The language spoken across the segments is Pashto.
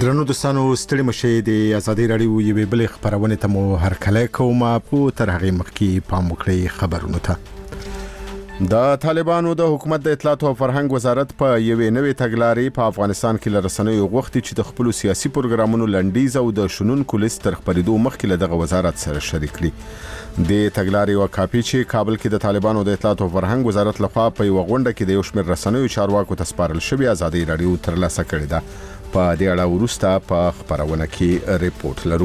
درنو دوستانو ستړي مشه د ازادي رادیو یوې بل خبرونه ته مو هرکله کوم په تر هغه مخکې پام وکړئ خبرونه ته د طالبانو د حکومت د اطلاعات او فرهنګ وزارت په یوې نوې تګلارې په افغانستان کې لرسنوي غوښتي چې د خپل سیاسي پروګرامونو لنډیز او د شنونکو لیست تر خبرېدو مخکې له دغه وزارت سره شریک کړي د تګلارې او کاپی چې کابل کې د طالبانو د اطلاعات او فرهنګ وزارت لخوا په یو غونډه کې د یو شمېر رسنوي چارواکو ته سپارل شوی ازادي رادیو ترلاسه کړې ده په دې اړه وروسته په خبرونه کې ریپورت لرو.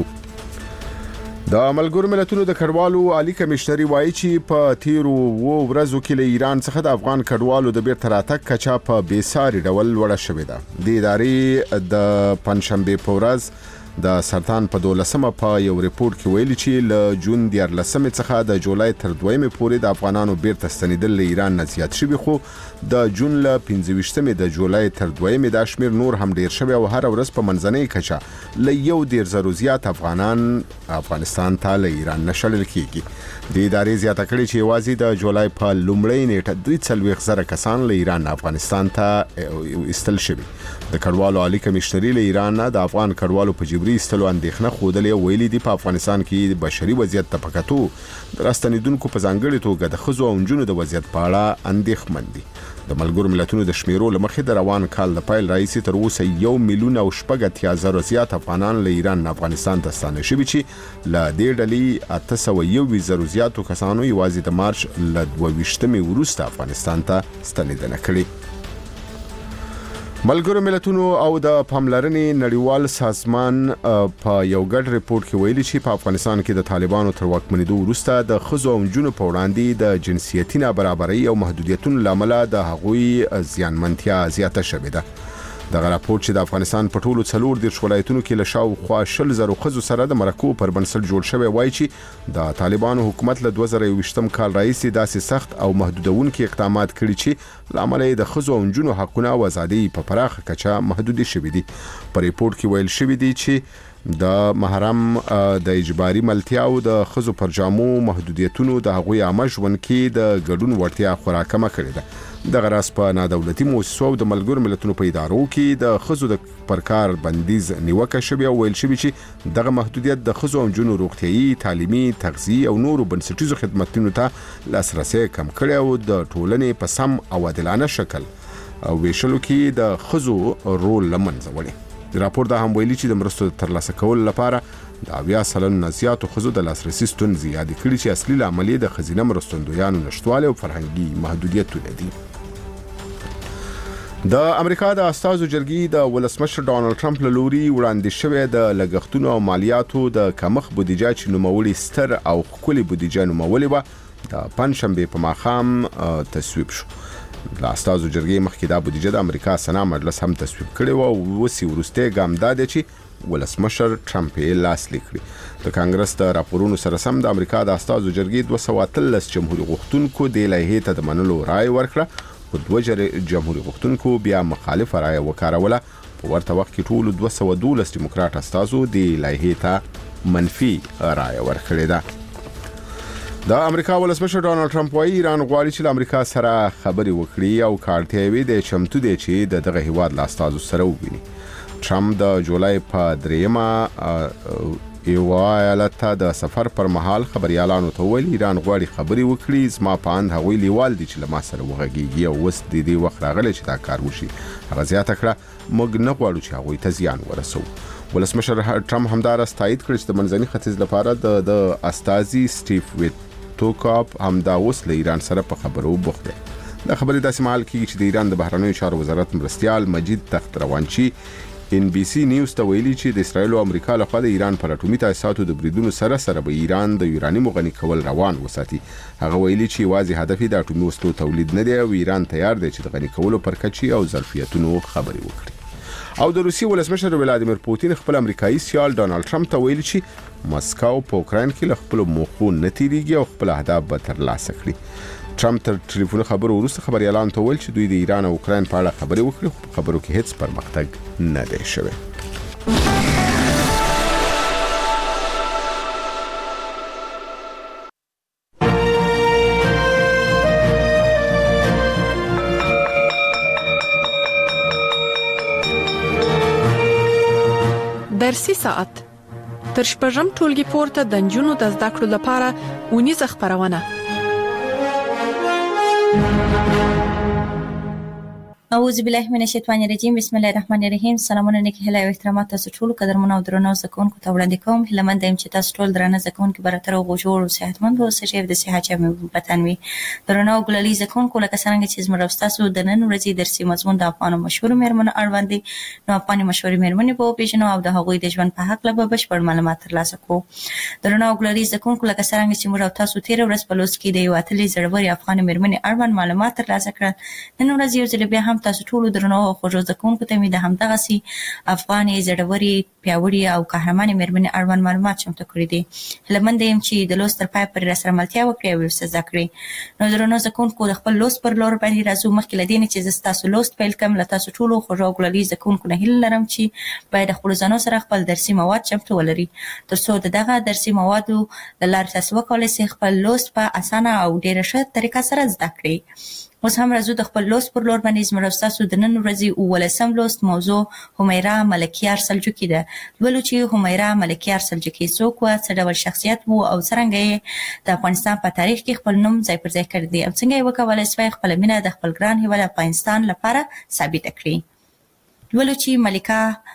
د ملګرو ملتونو د کډوالو عالی کمشنري وایي چې په تیرو ورځو کې له ایران څخه د افغان کډوالو د بیرته راتګ کچا په بیساري ډول لوړه شوې ده. د ادارې د پنځشنبه په ورځ د سرطان په 12مه په یو ریپورت کې ویلي چې له جون 14 څخه د جولای تر 2 پورې د افغانانو بیرته ستنیدل له ایران نه زیات شوي، خو د جون له 15 د جولای تر 2 د شمیر نور هم ډیر شوی او هر ورځ په منځنۍ کچه له 1.0 زیات افغانان افغانستان ته له ایران نشړل کیږي. د ادارې زیاته کړې چې یوازې د جولای په لومړۍ نیټه 2,000 کسان له ایران افغانستان ته ایستل شوي. د کډوالو عالی کمشنري له ایران نه د افغان کډوالو په جبري ایستلو اندېښنه خوده ویلي دي په افغانستان کې د بشري وضعیت ته پکاتو د راستنیدونکو په ځانګړي توګه د ښځو او نجونو د وضعیت په اړه اندېښمن دي. د ملګرو ملتونو د شمیرو له مخې د روان کال د پیل راهیسې تر اوسه 1,080,000 زیات افغانان له ایران نه افغانستان ته ستانه شوي چې له دې ډلې 801,000 زیاتو کسانو یوازې د مارچ له 22 وروسته افغانستان ته ستنېدنه کړې. ملګرو ملتونو او د پاملرنې نړیوال سازمان په یو ګډ ریپورت کې ویلي چې په افغانستان کې د طالبانو تر واکمنېدو وروسته د ښځو او نجونو په وړاندې د جنسیتي نابرابرۍ او محدودیتونو له امله د هغوی زیانمنتیا زیاته شوې ده. دغه راپور چې د افغانستان په ټولو 14 ولایتونو کې له شاوخوا 10,000 ښځو سره د مرکو پر بنسټ جوړ شوی وایي چې د طالبانو حکومت له 2020 کال راهیسې داسې سخت او محدودونکي اقدامات کړي چې له امله د ښځو او نجونو حقونه او ازادي په پراخه کچه محدودې شوي دي. په ریپورت کې ویل شوی دی چې د محرم د اجباري ملتیا او د ښځو پر جامو محدودیتونو د هغوی عامه ژوند کې د ګډون وړتیا خورا کمه کړې ده. دغه راز په نادولتي مؤسسو او د ملګرو ملتونو په ادارو کې د ښځو د پر کار بندیز نیوکه شوې او ویل شوی چې دغه محدودیت د ښځو او نجونو روغتیايي، تعلیمي، تغذیې او نورو بنسټیزو خدماتو ته لاسرسي کم کړي او د ټولنې په سم او عادلانه شکل ویشلو کې د ښځو رول لمنځه وړي. راپور دا هم ویلي چې د مرستو ترلاسه کولو لپاره د 80% نه زیاتو ښځو د لاسرسي ستونزې یادې کړي چې اصلي لامل د ښځینه مرستندویانو نشتوالی او فرهنګي محدودیتونه دي. د امریکا د استازو جرګې د ولسمشر ډانلډ ټرمپ له لوري وړاندې شوې د لګښتونو او مالیاتو د کمښت بودیجه چې نوموړي ستر او ښکلې بودیجه نومولې وه د پنځشنبې په ماښام تصویب شو. د استازو جرګې مخکې دا بودیجه د امریکا سنا مجلس هم تصویب کړې و او اوس وروستی ګام دا دی چې ولسمشر ټرمپ یې لاسلیک کړي. د کانګرس د راپورونو سره سم د امریکا د استازو جرګې 213 جمهوریت غوښتونکو د لایحې ته د منلو رائے ورکړه، خو 2 جمهوریت غوښتونکو بیا مخالفه رائے وکاروله. په ورته وخت کې ټول 212 دیموکرات استازو د لایحې ته منفي رائے ورکړې ده. د امریکا ولسمشر ډانلډ ټرمپ وايي ایران غواړي چې له امریکا سره خبرې وکړي او کارتیا وي د چمتو دی چې دغه هیواد له استازو سره وویني. ټرمپ د جولای په 3 یو ایالت ته د سفر پر مهال خبريالانو ته ویل ایران غواړي خبرې وکړي، زما په اند هغوی لیوال دي چې له ما سره وغږیږي او اوس د دې وخت راغلی چې دا کار وشي. هغه زیاته کړه موږ نه غواړو چې هغوی ته زیان ورسو. ولسمشر ټرمپ همدارس تایید کړ چې د منځني ختیځ لپاره د استازي سټیف ویټوکاپ همدا اوس له ایران سره په خبرو بوخت دی. دا خبرې داسې مهال کېږي چې د ایران د بهرنیو چارو وزارت مرستیال مجید تختروانچی NBC نیوز ته ویلي چې د اسرائیل او امریکا لخوا د ایران پر اټومي تاسیساتو د بریدونو سره به ایران د یورانیم غني کول روان وساتي. هغه ویلي چې یوازې هدف د اټومي وسلو تولید نه دی او ایران تیار دی چې د غني کولو پر کچي او ظرفیتونو خبرې وکړي. او د روسي ولسمشر ولادیمیر پوتین خپل امریکایي سیال ډانلډ ټرمپ ته ویلي چې مسکو په اوکراین کې له خپل موخو نه تیریږي او خپل اهداف به ترلاسه کړي. ټرمپ تر ټلیفون خبرو وروسته خبريالانو ته ویل چې دوی د ایران او اوکراین په اړه خبرې وکړي، خو په خبرو کې هیڅ پرمختګ نه دی شوی. درسي ساعت تر شپږم ټولګي پورته د نجونو د زده کړو لپاره ونیزه خپرونه. اعوذ بالله من الشیطان الرجیم. بسم الله الرحمن الرحیم. سلامونه نیک هیله او احترامات تاسو ټول قدرمن او درنو زکونکو ته وړاندې کوم. هیلمن دایم چې تاسو ټول درنه زکونکو براتر او جوړ او صحتمند او سجیب د صحت چمه پتنوي. درنو ګلالي زکونکو لکه څنګه چې زموږ تاسو د نن ورځې درسي مضمون د افغان مشهور مېرمنو اړوند دي. نو افغان مشهور مېرمنې په پیژنو او د هغوی د ژوند په حق له بشپړ معلومات ترلاسه کوو. درنو ګلالي زکونکو لکه څنګه چې موږ تاسو تیر ورځ په لوست کې د یو اتلې زړوري افغان مېرمنې اړوند معلومات ترلاسه کړل. نن ورځ یو ځل بیا هم تاسو ټول درنو او خوږو زکونکو ته مې د همدغه سي افغاني زړوري پیاوړي او قهرمانې مېرمنې اړوند معلومات چمتو کړي دي. هیلمن یم چې د لوست تر پای پورې راسره ملتیا وکړئ او ورسره زده کړئ. نو درنو زکونکو د خپل لوست پر لور باندې راځو. مخکې له دې نه چې زه ستاسو لوست پیل کړم، له تاسو ټولو خوږو ګلالي زکونکو نه هیله لرم چې باید خپل ځانو سره خپل درسي مواد چمتو ولري تر څو دغه درسي موادو د لارې تاسو وکولای شئ خپل لوست په اسانه او ډیره ښه طریقه سره زده کړئ. اوس هم راځو د خپل لوست پر لور باندې. زموږ تاسو د نن ورځې 19 لوست موضوع همیرا ملکیار سلجوقي ده. ولو چې همیرا ملکیار سلجوقي څوک و، څه ډول شخصیت وو او څنګه یې د افغانستان په تاریخ کې خپل نوم ځای پر ځای کړی دی او څنګه یې وکولای شوی خپل مینه د خپل ګران هیواد افغانستان لپاره ثابت کړي. ولو چې ملکه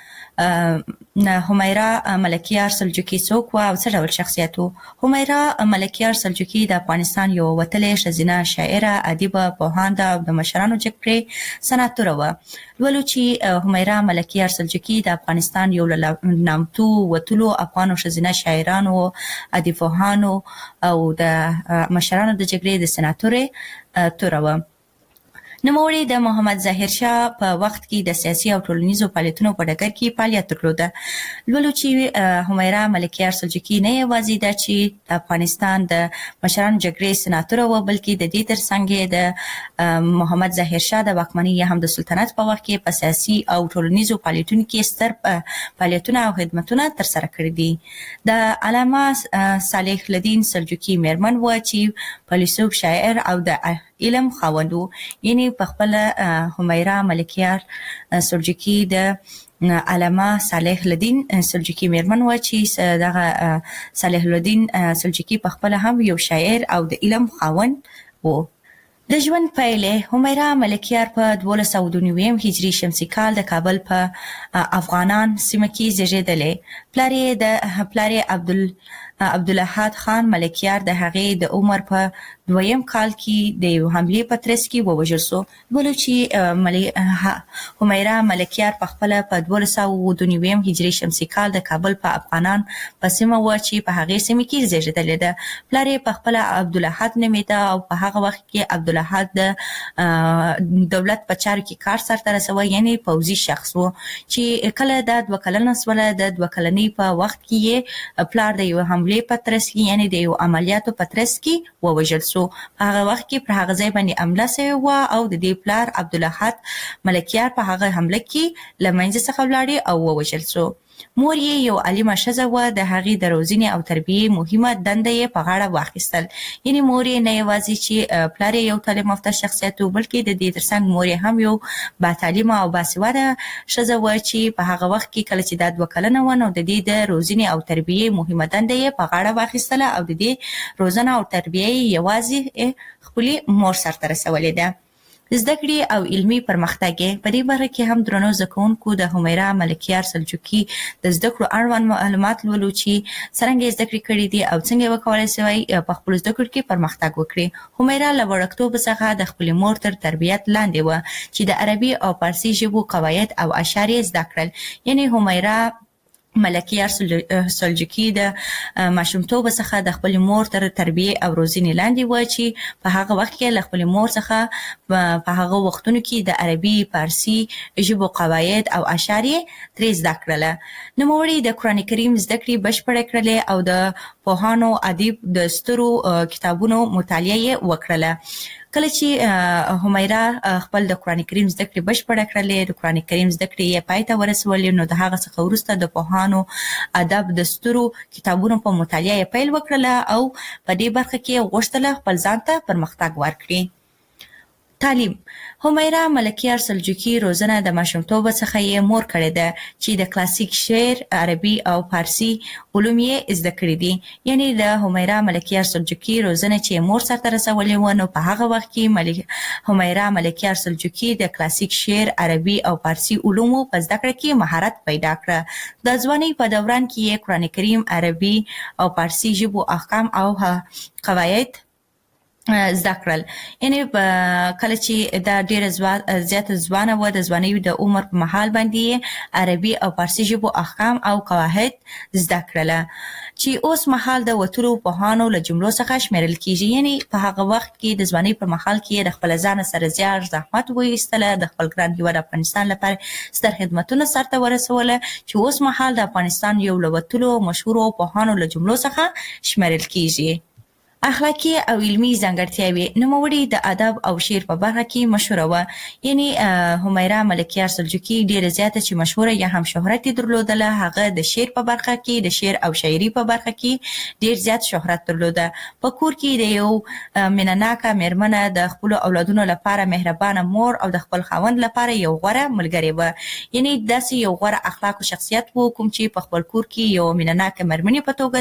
همیرا ملکیار سلجوقي څوک و او څه ډول شخصیت وو. همیرا ملکیار سلجوقي د افغانستان یو وتلې ښځینه شاعره، ادیبه، پوهانده او د مشرانو جګړې سناتوره وه. ولو چې همیرا ملکیار سلجوقي د افغانستان یو له نامتو وتلو افغانو ښځینه شاعرانو، ادیبانو او د مشرانو د جګړې د سناتورې توره وه. نوموړي د محمد ظاهر شاه په وخت کې د سیاسي او ټولنیزو فعالیتونو په ډګر کې فعالیت درلوده. ولو چې همیرا ملکیار سلجوقي نه یوازې ده چې د افغانستان د مشرانو جګړې سناتوره وه، بلکې د دې ترڅنګ د محمد ظاهر شاه د واکمنۍ یا هم د سلطنت په وخت کې په سیاسي او ټولنیزو فعالیتونو کې ستر فعالیتونه او خدمتونه ترسره کړي دي. د علامه صالح الدین سلجوقي مېرمن وه چې فیلسوف، شاعر او د علم خاوند وو. یعنی په خپل همیرا ملکیار سلجوقي د علامه صالح الدین سلجوقي مېرمن وه چې دغه صالح الدین سلجوقي په خپل هم یو شاعر او د علم خاوند وو. د ژوند پیلې همیرا ملکیار په 1292 هجري شمسي کال د کابل په افغانان سیمه کې زیږېدلی. پلار یې عبدالاحد خان ملکیار د هغې د عمر په 2م کال کې د یو حملې په ترڅ کې ووژل سو. ولو چې همیرا ملکیار په خپله په 1292 هجري شمسي کال د کابل په افغانان په سیمه وه چې په هغې سیمه کې زیږېدلې ده. پلار یې په خپله عبدالاحد نومېده او په هغه وخت کې عبدالاحد د دولت په چارو کې کار سرته رسوه، یعنی پوځي شخص و چې کله دا 2 کلنه سوله. د 2 کلنۍ په وخت کې یې پلار د یو حملې په ترڅ کې، یعنی د یو عملیاتو په ترڅ کې ووژل سو. په هغه وخت کې پر هغه ځای باندې حمله سوې وه او د دې پلار عبدالاحد ملکیار په هغه حمله کې له منځه څخه ولاړې او ووژل سو. مور یې یو عالمه ښځه وه. د هغې د روزنې او تربیې مهمه دنده یې په غاړه واخیستل. یعنی مور یې نه یوازې چې پلار یې یو تعلیم یافته شخصیت و، بلکې د دې ترڅنګ مور یې هم یو باتعلیمه او باسواده ښځه وه چې په هغه وخت کې کله چې دا 2 کلنه وه، نو د دې د روزنې او تربیې مهمه دنده یې په غاړه واخیستله او د دې روزنه او تربیه یې یوازې خپلې مور سرته رسولې ده. زده کړې او علمي پرمختګ په دې باره کې هم درنو زکونکو د همیرا ملکیار سلجوقي د زده کړو اړوند معلومات لولو چې څرنګه یې زده کړې کړي دي او څنګه یې وکولای شوی په خپلو زده کړو کې پرمختګ وکړي. همیرا له وړکتوب څخه د خپلې مور تر تربیت لاندې وه چې د عربي او فارسي ژبو قواعد او اشعار یې زده کړل. یعنی همیرا ملکیار سلجوقي د ماشومتوب څخه د خپل مور تر تربیه او روزنې لاندې و چې په هغه وخت کې له خپل مور څخه په هغه وختونو کې د عربي، فارسي ژبو قواعد او اشعار ترې زده کړل. نوموړي د قرآن کریم زده کړې بشپړې کړلې او د پوهانو، ادیب د سترو کتابونو مطالعه یې وکړله. کله چې همیرا خپل د قرآن کریم زده کړې بشپړه کړلې، د قرآن کریم زده کړې یې پای ته ورسولې، نو د هغه څخه وروسته د پوهانو، ادب د سترو کتابونو په مطالعه یې پیل وکړله او په دې برخه کې غوښتله خپل ځان ته پرمختګ ورکړي. تعلیم. همیرا ملکیار سلجوقي روزنه د ماشومتوب څخه یې مور کړې ده چې د کلاسیک شعر، عربي او فارسی علوم یې زده کړي دي. یعنی د همیرا ملکیار سلجوقي روزنه چې مور سره رسولې و، نو په هغه وخت کې همیرا ملکیار سلجوقي د کلاسیک شعر، عربي او فارسی علومو په زده کړه کې مهارت پیدا کړ. د ځوانۍ په دوران کې یې قرآن کریم، عربي او فارسی ژبو احکام او قواعد زده کړل. یعنی کله چې دا ډیره زیاته ځوانه و، د ځوانۍ د عمر په مهال باندې عربي او فارسی ژبو احکام او قواعد زده کړل چې اوس مهال د وتلو پوهانو له جملو څخه شمیرل کیږي. یعنی په هغه وخت کې د ځوانۍ په مهال کې د خپل ځان سره زیار زحمت وایستله، د خپل ګران هیواد افغانستان لپاره ستر خدمتونه سرته ورسوله چې اوس مهال د افغانستان یو له وتلو مشهورو پوهانو له جملو څخه شمیرل کیږي. اخلاقی او علمی ځانګړتیاوې. نوموړي د ادب او شعر په برخه کې مشهوره و. یعنی همیرا ملکیار سلجوقي ډیره زیاته چې مشهوره یا هم شهرت درلودله، هغه د شعر په برخه کې، د شعر او شاعري په برخه کې ډیر زیات شهرت درلوده. په کور کې د یو مینه‌ناکه میرمنه، د خپل اولادونو لپاره مهربانه مور او د خپل خاوند لپاره یو غوره ملګری و. یعنی داسې یو غوره اخلاق او شخصیت و کوم چې په خپل کور کې یو مینه‌ناکه میرمنې په توګه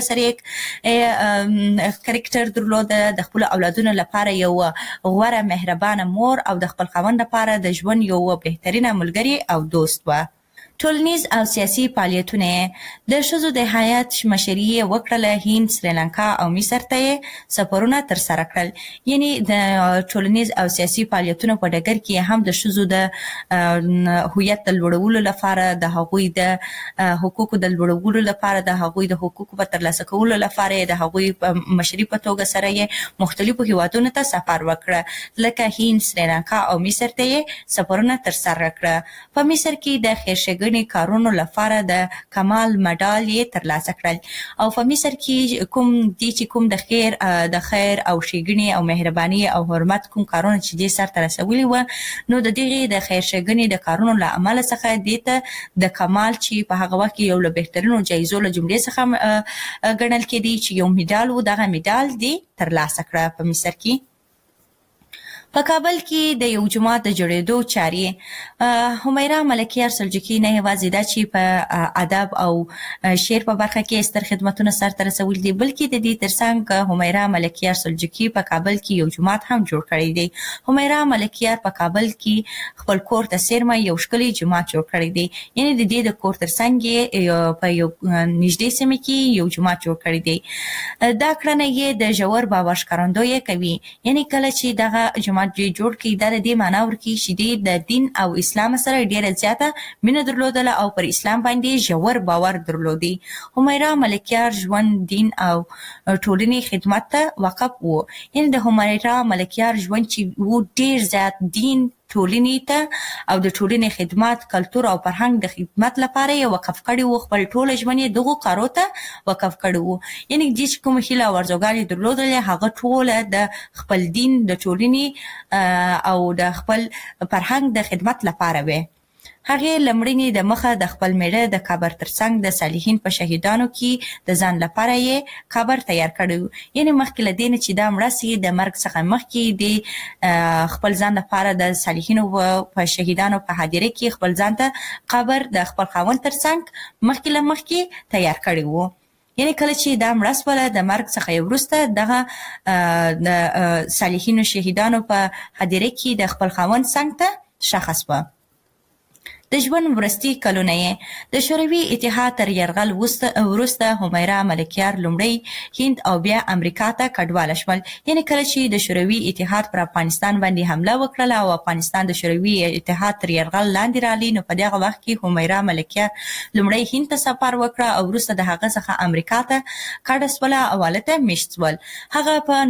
سره کریکټر درلوده، د خپل اولادونو لپاره یو غوره مهربانه مور او د خپل خاوند لپاره د ژوند یو بهترینه ملګری او دوست و. ټولنیز او سیاسي فعالیتونه. د ښځو د هیات مشري یې وکړله. هند، سریلانکا او مصر ته سفرونه ترسره کړل. یعنی د ټولنیز او سیاسي فعالیتونو په ډګر کې هم د ښځو د هویت د لوړولو لپاره، د هغوی د حقوقو د لوړولو لپاره، د هغوی د حقوقو په ترلاسه کولو لپاره، د هغوی په مشري په توګه سره یې مختلفو هیوادونو ته سفر وکړه، لکه هند، سریلانکا او مصر ته سفرونه ترسره کړه. په مصر کې د خیرښېګڼې کارونو لپاره د کمال مډال یې ترلاسه کړل. او په مصر کې کوم د خیر او ښېګڼې او مهرباني او حرمت کوم کارونه چې دې سرته رسولي و، نو د دغې د خیر ښېګڼې د کارونو له امله څخه دې ته د کمال چې په هغه وخت کې یو له بهترینو جایزو له جملې څخه ګڼل کېدی چې یو میډال و، دغه میډال دې ترلاسه کړه په مصر کې. په کابل کې د یو جومات د جوړېدو چارې. همیرا ملکیار سلجوقي نه یوازې دا چې په ادب او شعر په برخه کې ستر خدمتونه سرته رسولي دي، بلکې د دې ترڅنګ همیرا ملکیار سلجوقي په کابل کې یو جومات هم جوړ کړی دی. همیرا ملکیار په کابل کې خپل کور ته څیرمه یو ښکلی جومات جوړ کړی دی. یعنی د دې د کور ترڅنګ یې په یو نږدې سیمه کې یو جومات جوړ کړی دی. دا کړنه یې د ژور باور ښکارندویي کوي. یعنی کله چې دغه جومات جوړ کړي، دا د دې معنا ورکوي چې د دین او اسلام سره ډیره زیاته مینه درلودله او پر اسلام باندې ژور باور درلودي. همیرا ملکیار ژوند، دین او ټولنې خدمت ته وقف و. یعنی د همیرا ملکیار ژوند چې و ډیر زیات دین، ټولنې ته او د ټولنې خدمت، کلتور او فرهنګ د خدمت لپاره یې وقف کړی و. خپل ټول ژوند یې دغو کارو ته وقف کړی و. یعنی چې کوم هیله او ارزوګانې درلودلې، هغه ټوله د خپل دین، د ټولنې او د خپل فرهنګ د خدمت لپاره وې. هغې لمړنې د مخه د خپل میړه د قبر ترڅنګ د صالحین په شهیدانو کې د ځان لپاره یې قبر تیار کړی. یعنی مخکې له دې نه چې دا مړه سي، د مرګ څخه مخکې د خپل ځان لپاره د صالحینو په شهیدانو په حاضرۍ کې خپل ځان ته قبر د خپل خاوند ترڅنګ مخکې له مخکې تیار کړی و. یعنی کله چې دا مړه سوله، د مرګ څخه وروسته دغه د صالحینو شهیدانو په حاضرۍ کې د خپل خاوند څنګ ته ښخه سوه. د ژوند وروستي کلونه یې د شوروي اتحاد تر یرغل وروسته همیرا ملکیار لومړی هند او بیا امریکا ته کډواله شول. یعنی کله چې د شوروي اتحاد پر افغانستان باندې حمله وکړله او افغانستان د شوروي اتحاد تر یرغل لاندې رالی، نو په دغه وخت کې همیرا ملکیار لومړی هند ته سفر وکړه او وروسته د هغه څخه امریکا ته کډه سوله او هلته میشت سول. هغه په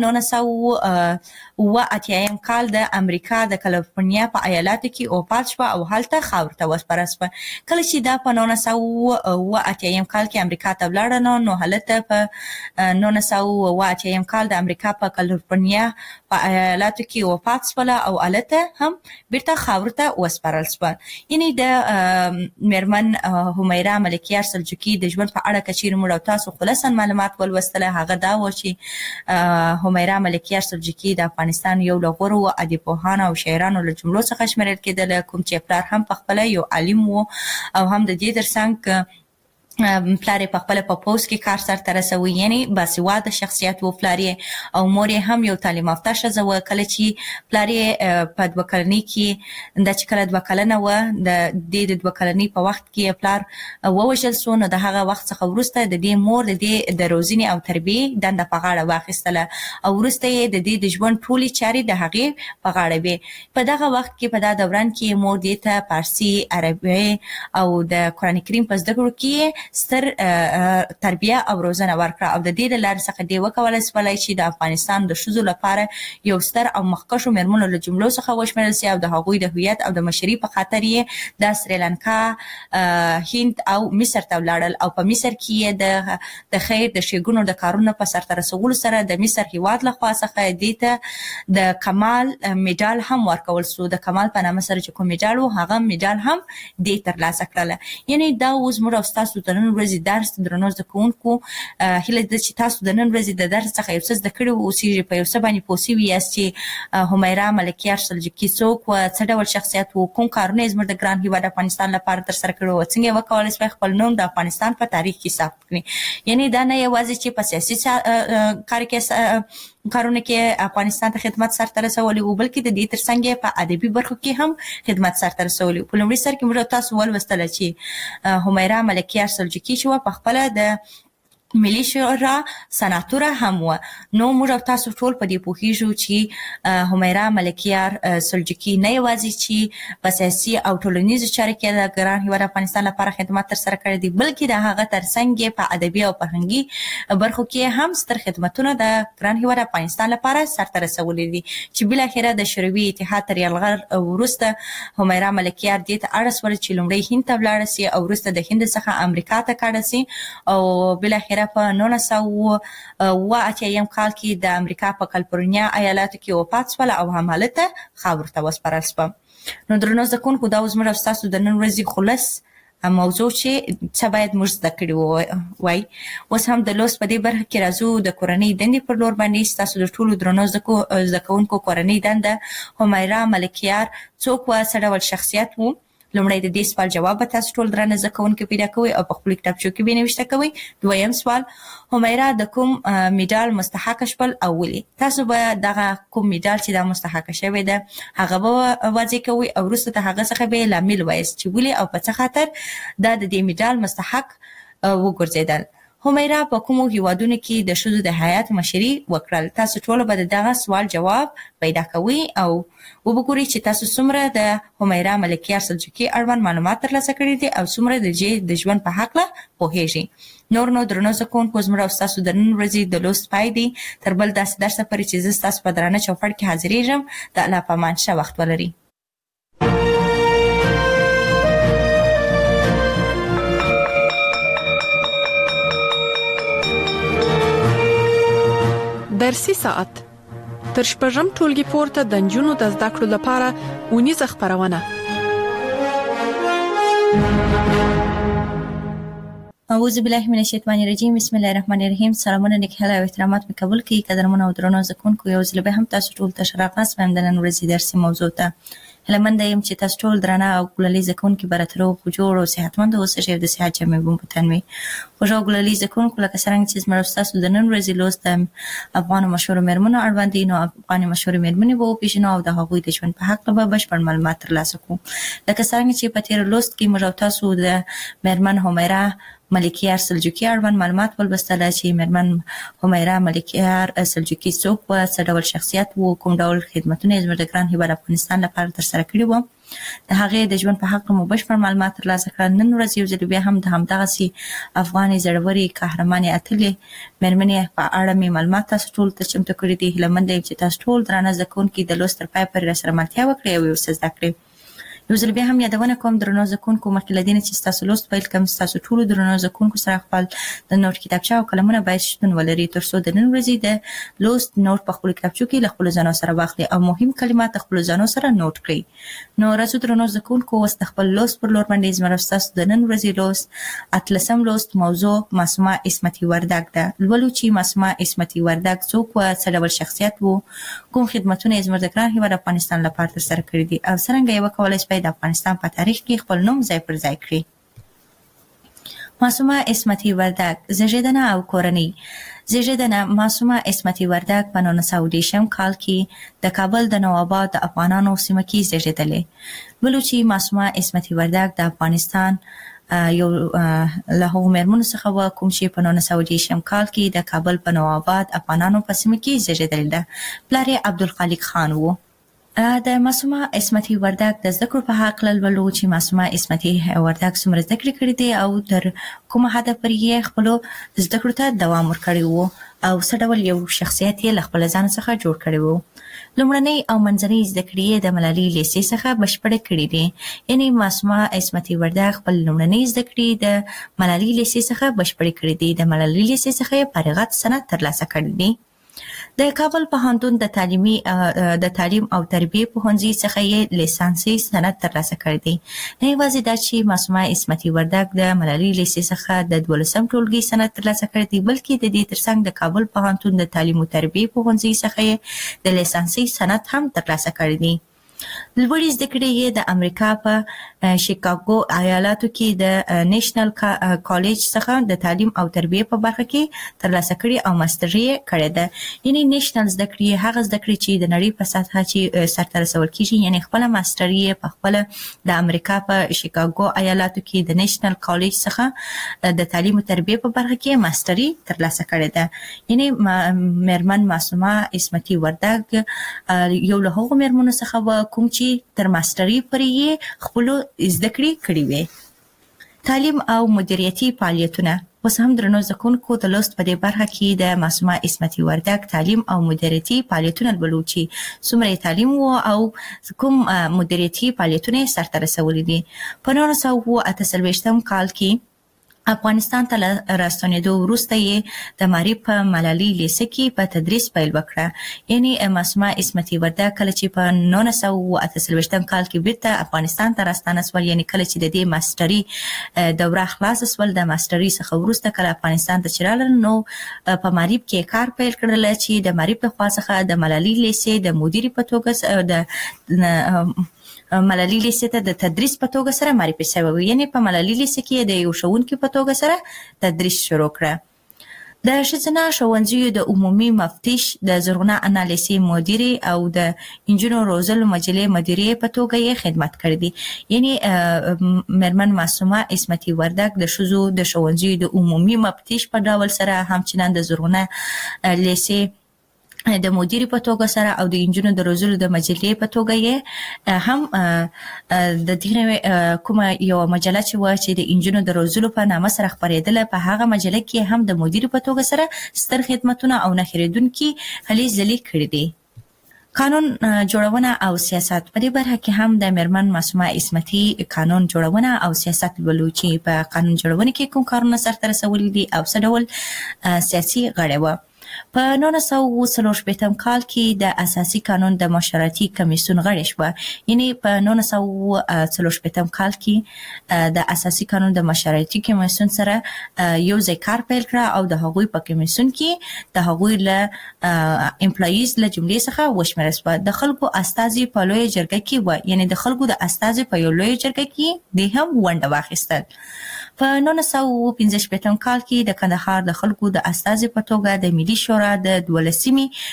1980 کال د امریکا د کالیفورنیا په ایالاتو کې وفات شوه او هلته خاورو ته وسپارل شوه. کله چې دا په 1980 کال کې امریکا ته ولاړه نو هلته په 1980 کال د امریکا په کالیفورنیا په ایالاتو کې وفات شوله او هلته هم بیرته خاورو ته وسپارل شوه. یعنی د میرمن همیرا ملکیار سلجوقي د ژوند په اړه که چیرې موږ او تاسو خلاصا معلومات ولوستله هغه دا و چې همیرا ملکیار سلجوقي د افغانستان یو له غوره ادیبپوهانو او شاعرانو له جملو څخه شمیرل کېدله، کوم چې پلار هم پخپله یو عالم و او هم د دې ترڅنګ پلار په خپل په پوز کې کار سره رسوي، یعنی باسواده شخصیت و پلار او مور هم یو تعلیم یافته ښځه و. کله چې پلار په 2 کلنۍ کې د چې کله 2 کلنه و د دې 2 کلنۍ په وخت کې پلار ووژل شو نو د هغه وخت څخه وروسته د دې مور د دې د روزنې او تربیې دنده په غاړه واخیستله او وروسته یې د دې د ژوند ټولې چارې د هغې په غاړه وې. په دغه وخت کې په دا دوران کې مور دې ته فارسي، عربي او د قرآن کریم په زده کړو کې ستر تربیه او روزنه ورکړه او د دې له لارې څخه دې وکولای شولی چې د افغانستان د ښځو لپاره یو ستر او مخکښو میرمنو له جملو څخه وشمېرل شي او د هغوی د هویت او د مشرۍ په خاطر یې د سریلانکا، هند او مصر ته ولاړل او په مصر کې یې د خیر د ښېګڼو د کارونو په سرته رسولو سره د مصر هیواد لخوا څخه دې ته د کمال میډال هم ورکول شو. د کمال په نامه سره چې کوم میډال و هغه میډال هم دې ترلاسه کړله. یعنی دا اوس موږ او ستاسو د نن ورځې درس درنو زده کوونکو هیله ده چې تاسو د نن ورځې د درس څخه یو څه زده کړي اوسئ، په یو څه باندې پوه شوي یاست چې همیرا ملکیار سلجوقي څوک و، څه ډول شخصیت و، کوم کارونه یې زموږ د ګران هیواد افغانستان لپاره ترسره کړي و، څنګه یې وکولای شوی خپل نوم د افغانستان په تاریخ کې ثبت کړي. یعنی دا نه یوازې چې په سیاسي کارونه کې افغانستان ته خدمت سرته رسولی و بلکې د دې ترڅنګ یې په ادبي برخو کې هم خدمت سرته رسولی. په لومړي سر کې موږ تاسو ولوستله چې همیرا ملکیار سلجوقي چې و په خپله د ملي شورا سناتوره هم و. نو موږ تاسو ټول په دې پوهیږو چې همیرا ملکیار سلجوقي نه یوازې چې په سیاسي او ټولنیزو چارو کې د ګران هیواد افغانستان لپاره خدمت ترسره کړی دی بلکې د هغه ترڅنګ په ادبي او فرهنګي برخو کې هم ستر خدمتونه د ګران هیواد افغانستان لپاره سرته رسولي دي چې بالاخره د شوروي اتحاد تر یرغل وروسته همیرا ملکیار دې ته اړ شول چې لومړی هند ته ولاړه سي او وروسته د هند څخه امریکا ته کډه سي او بالاخره په 1980 کال کې د امریکا په کالیفورنیا ایالاتو کې وفات شوله او هم هلته خاورو ته وسپارل شوه. نو درنو زده کوونکو دا اوس موږ او ستاسو د نن ورځې خلاص موضوع چې څه باید موږ زده کړي وای. اوس هم د لوست په دې برخه کې راځو د کورنۍ دندې پر لور باندې. ستاسو د ټولو درنو زده کوونکو کورنۍ دنده همیرا ملکیار څوک و، څه ډول شخصیت و؟ لومړی د دې سوال جواب به تاسو ټول درنه زده کوونکي پیدا کوئ او په خپلو کتابچو کې به یې نوشته کوئ. دویم سوال، همیرا د کوم میډال مستحقه شول او ولې؟ تاسو به دغه کوم میډال چې دا مستحقه شوی ده هغه به واضح کوئ او وروسته د هغه څخه به یې لامل وایاست چې ولې او په څه خاطر دا د دې میډال مستحق وګرځېدل. همیرا په کومو هیوادونو کې د ښځو د هیات مشري وکړل؟ تاسو ټول به د دغه سوال جواب پیدا کوئ او وګورئ چې تاسو څومره د همیرا ملکیار سلجوقي اړوند معلومات ترلاسه کړي دي او څومره د ژوند په هکله پوهیږئ. نو درنو زده کوونکو زموږ او ستاسو د نن ورځې د لوست پای دی. تر بل داسې درسه پورې چې زه ستاسو په درانه چوپړ کې حاضرېږم. د الله په امان ښه وخت ولرئ. درسي ساعت تر شپږم ټولګي پورته د نجونو د زده کړو لپاره اونیزه خپرونه. اعوذ بالله من الشیطان الرجیم. بسم الله الرحمن الرحیم. سلامونه نیکهیله او احترامات مې قبول کړئ. قدرمنو او درنو زده کوونکو یو ځل به هم تاسو ټول ته ښه راغلاست وایم د نن ورځې درسي موضوع ته. هیله منده یم چې تاسو ټول درانه او ګلالي زده کوونکي به راته روغ جوړ او صحتمند اوسئ او د صحت جامې به مو په تن وي. خوږ او ګلالي زده کوونکو لکه څرنګه چې زموږ ستاسو د نن ورځې لوست د افغانو مشهورو میرمنو اړوند دی نو افغاني مشهورې میرمنې به وپېژنو او د هغوی د ژوند په هکله به بشپړ معلومات ترلاسه کړو. لکه څرنګه چې په تېر لوست کې موږ او تاسو د میرمن همیرا ملکیار سلجوقي اړوند معلومات ولوستل چې میرمن همیرا ملکیار سلجوقي څوک و، څه ډول شخصیت و، کوم ډول خدمتونه یې زموږ د ګران هیواد افغانستان لپاره ترسره کړي وو. د هغې د ژوند په حق مو بشپړ معلومات ترلاسه کړل. نن ورځ یو ځل بیا هم د همدغسې افغانې زړورې قهرمانې اتلې میرمنې په اړه مې معلومات تاسو ټول ته چمتو کړي دي. هیله منده یم چې تاسو ټول درانه زده کوونکي د لوست تر پایه پورې راسره ملتیا وکړئ او یو څه زده کړئ. یو ځل بیا هم یادونه کوم درنو زکونکو مخکې له دې نه چې تاسو لوست پیل کوم تاسو ټول درنو زکونکو سره خپل د نوٹ کتابچه او قلمونه باید شتون ولري ترڅو د نن ورځې د لوست نوٹ په خپل کتابچو کې له خپل ځانو سره واخلي او مهم کلمات خپل ځانو سره نوٹ کړئ. نو راځو درنو زکونکو اوس خپل لوست پر لور باندې زموږ تاسو د نن ورځې لوست اتلسم لوست موضوع معصومه عصمتي وردګ ده. لولو چې معصومه عصمتي وردګ څوک و، څه ډول شخصیت وو، کوم خدمتونه یې زموږ د ګران هیواد افغانستان لپاره ترسره کړي دي او څرنګه یې وکولای شي د افغانستان په تاریخ کې خپل نوم ځای پر ځای کړي. معصومه عصمتي وردګ زیږیدنه او کورنۍ. زیږیدنه معصومه عصمتي وردګ په 1910 کال کې د کابل د نوآباد د افغانانو سیمه کې زیږیدلې. ولو چې معصومه عصمتي وردګ د افغانستان یو له هغو مېرمنو څخه و کوم چې په 1910 کال کې د کابل په نوآباد افغانانو په سیمه کې زیږیدلې ده. پلار یې عبدالخالق خان و. د معصومه عصمتي وردګ د زده کړو په هکله لولو چې معصومه عصمتي وردګ څومره زده کړې کړې دي او تر کومه حده پورې یې خپلو زده کړو ته دوام ورکړی و او څه ډول یو شخصیت یې له خپل ځان څخه جوړ کړی و. لومړنۍ او منځنۍ زده کړې یې د ملالۍ لیسې څخه بشپړې کړې دي. یعنې معصومه عصمتي وردګ خپل لومړنۍ زده کړې د ملالۍ لیسې څخه بشپړې کړې دي. د ملالۍ لیسې څخه یې فارغت سند ترلاسه کړی دی. د کابل پوهنتون د تعلیم او تربیې پوهنځي څخه یې لیسانسي سند ترلاسه کړی دی. نه یوازې دا چې معصومه عصمتي وردګ د ملالۍ لیسې څخه د 12 ټولګي سند ترلاسه کړی دی بلکې د دې ترڅنګ د کابل پوهنتون د تعلیم او تربیې پوهنځي څخه یې د لیسانسي سند هم ترلاسه کړی دی. لوړې زده کړې یې د امریکا په شیکاګو ایالاتو کې د نیشنل کالج څخه د تعلیم او تربیې په برخه کې ترلاسه کړې او ماستري یې کړې ده. یعنې نیشنل زده کړې هغه زده کړې چې د نړۍ په سطحه چې سرته رسول کېږي، یعنې خپله ماستري یې په خپله د امریکا په شیکاګو ایالاتو کې د نیشنل کالج څخه د تعلیم او تربیې په برخه کې ماستري ترلاسه کړې ده. یعنې مېرمن معصومه عصمتي وردګ یو له هغو مېرمنو څخه و کوم چې تر ماستري پورې یې خپلو زده کړې کړې وې. تعلیم او مدیریتي فعالیتونه. اوس هم درنو زده کوونکو د لوست په دې برخه کې د معصومه عصمتي وردګ تعلیم او مدیریتي فعالیتونه لولو چې څومره یې تعلیم و او کوم مدیریتي فعالیتونه یې سرته رسولي دي. په 1948 کال کې افغانستان ته راستنېدو وروسته یې د معارف په ملالۍ لیسه کې په تدریس پیل وکړه. یعنې معصومه عصمتي وردګ کله چې په 1948 کال کې بیرته افغانستان ته راستانه سول، یعنې کله چې د دې ماستري دوره خلاصه سول، د ماستري څخه وروسته کله افغانستان ته چې راغلل نو په معارف کې کار پیل کړل چې د معارف لخوا څخه د ملالۍ لیسې د مدیرې په توګه د ملالۍ لیسې ته د تدریس په توګه سره معرفي شوی و. یعنې په ملالۍ لیسې کې د یو ښوونکي په توګه سره تدریس شروع کړه. د ښځینه ښوونځیو د عمومي مفتش، د زرغونه انا لیسې مدیرې او د انجونو روزلو مجلې مدیرې په توګه یې خدمت کړی دی. یعنې مېرمن معصومه عصمتي وردګ د ښځو د ښوونځیو د عمومي مفتش په ډول سره همچنان د زرغونه لیسې د مدیرې په توګه سره او د انجونو د روزلو د مجلې په توګه یې هم د دې کومه یو مجله چې و چې د انجونو د روزلو په نامه سره خپرېدله، په هغه مجله کې هم د مدیرې په توګه سره ستر خدمتونه او نه هېرېدونکي هلې ځلې کړي دي. قانون جوړونه او سیاست. په دې برخه کې هم د مېرمن معصومه عصمتي قانون جوړونه او سیاست لولو چې په قانون جوړونه کې کوم کارونه سرته رسولي دي او څه ډول سیاسي غړی و. په 1940 کال کې د اساسي قانون د مشورتي کمیسیون غړی شوه. یعنې په 1940 کال کې د اساسي قانون د مشورتي کمیسیون سره یو ځای کار پیل کړه او د هغوی په کمیسیون کې د هغوی له امپلایز له جملې څخه وشمېرل شوه. د خلکو استازي په لویه جرګه کې و، یعنې د خلکو د استازي په یو لویه جرګه کې د هم ونډه واخیستل. په 1945 کال کې د کندهار د خلکو د استازي په توګه د ملي شورا د 12مې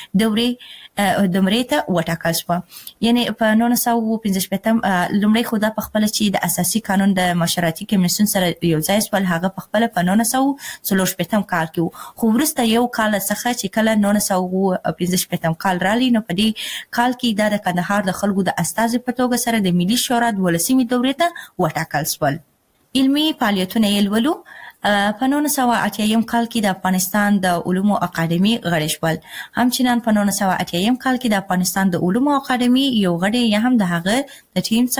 دورې ته وټاکل شوه. یعنې په 1945 لومړی خو دا پخپله چې د اساسي قانون د مشورتي کمیسیون سره یو ځای شول، هغه پخپله په 1940 کال کې و. خو وروسته یو کال څخه چې کله 1945 کال رالی نو په دې کال کې دا د کندهار د خلکو د استازي په توګه سره د ملي شورا 12مې دورې ته وټاکل شول. علمي فعالیتونه یې لولو. په 1980 کال کې د افغانستان د علومو اکاډمي غړی شول. همچنان په 1980 کال کې د افغانستان د علومو اکاډمي یو غړی یا هم د هغه د ټیم څخه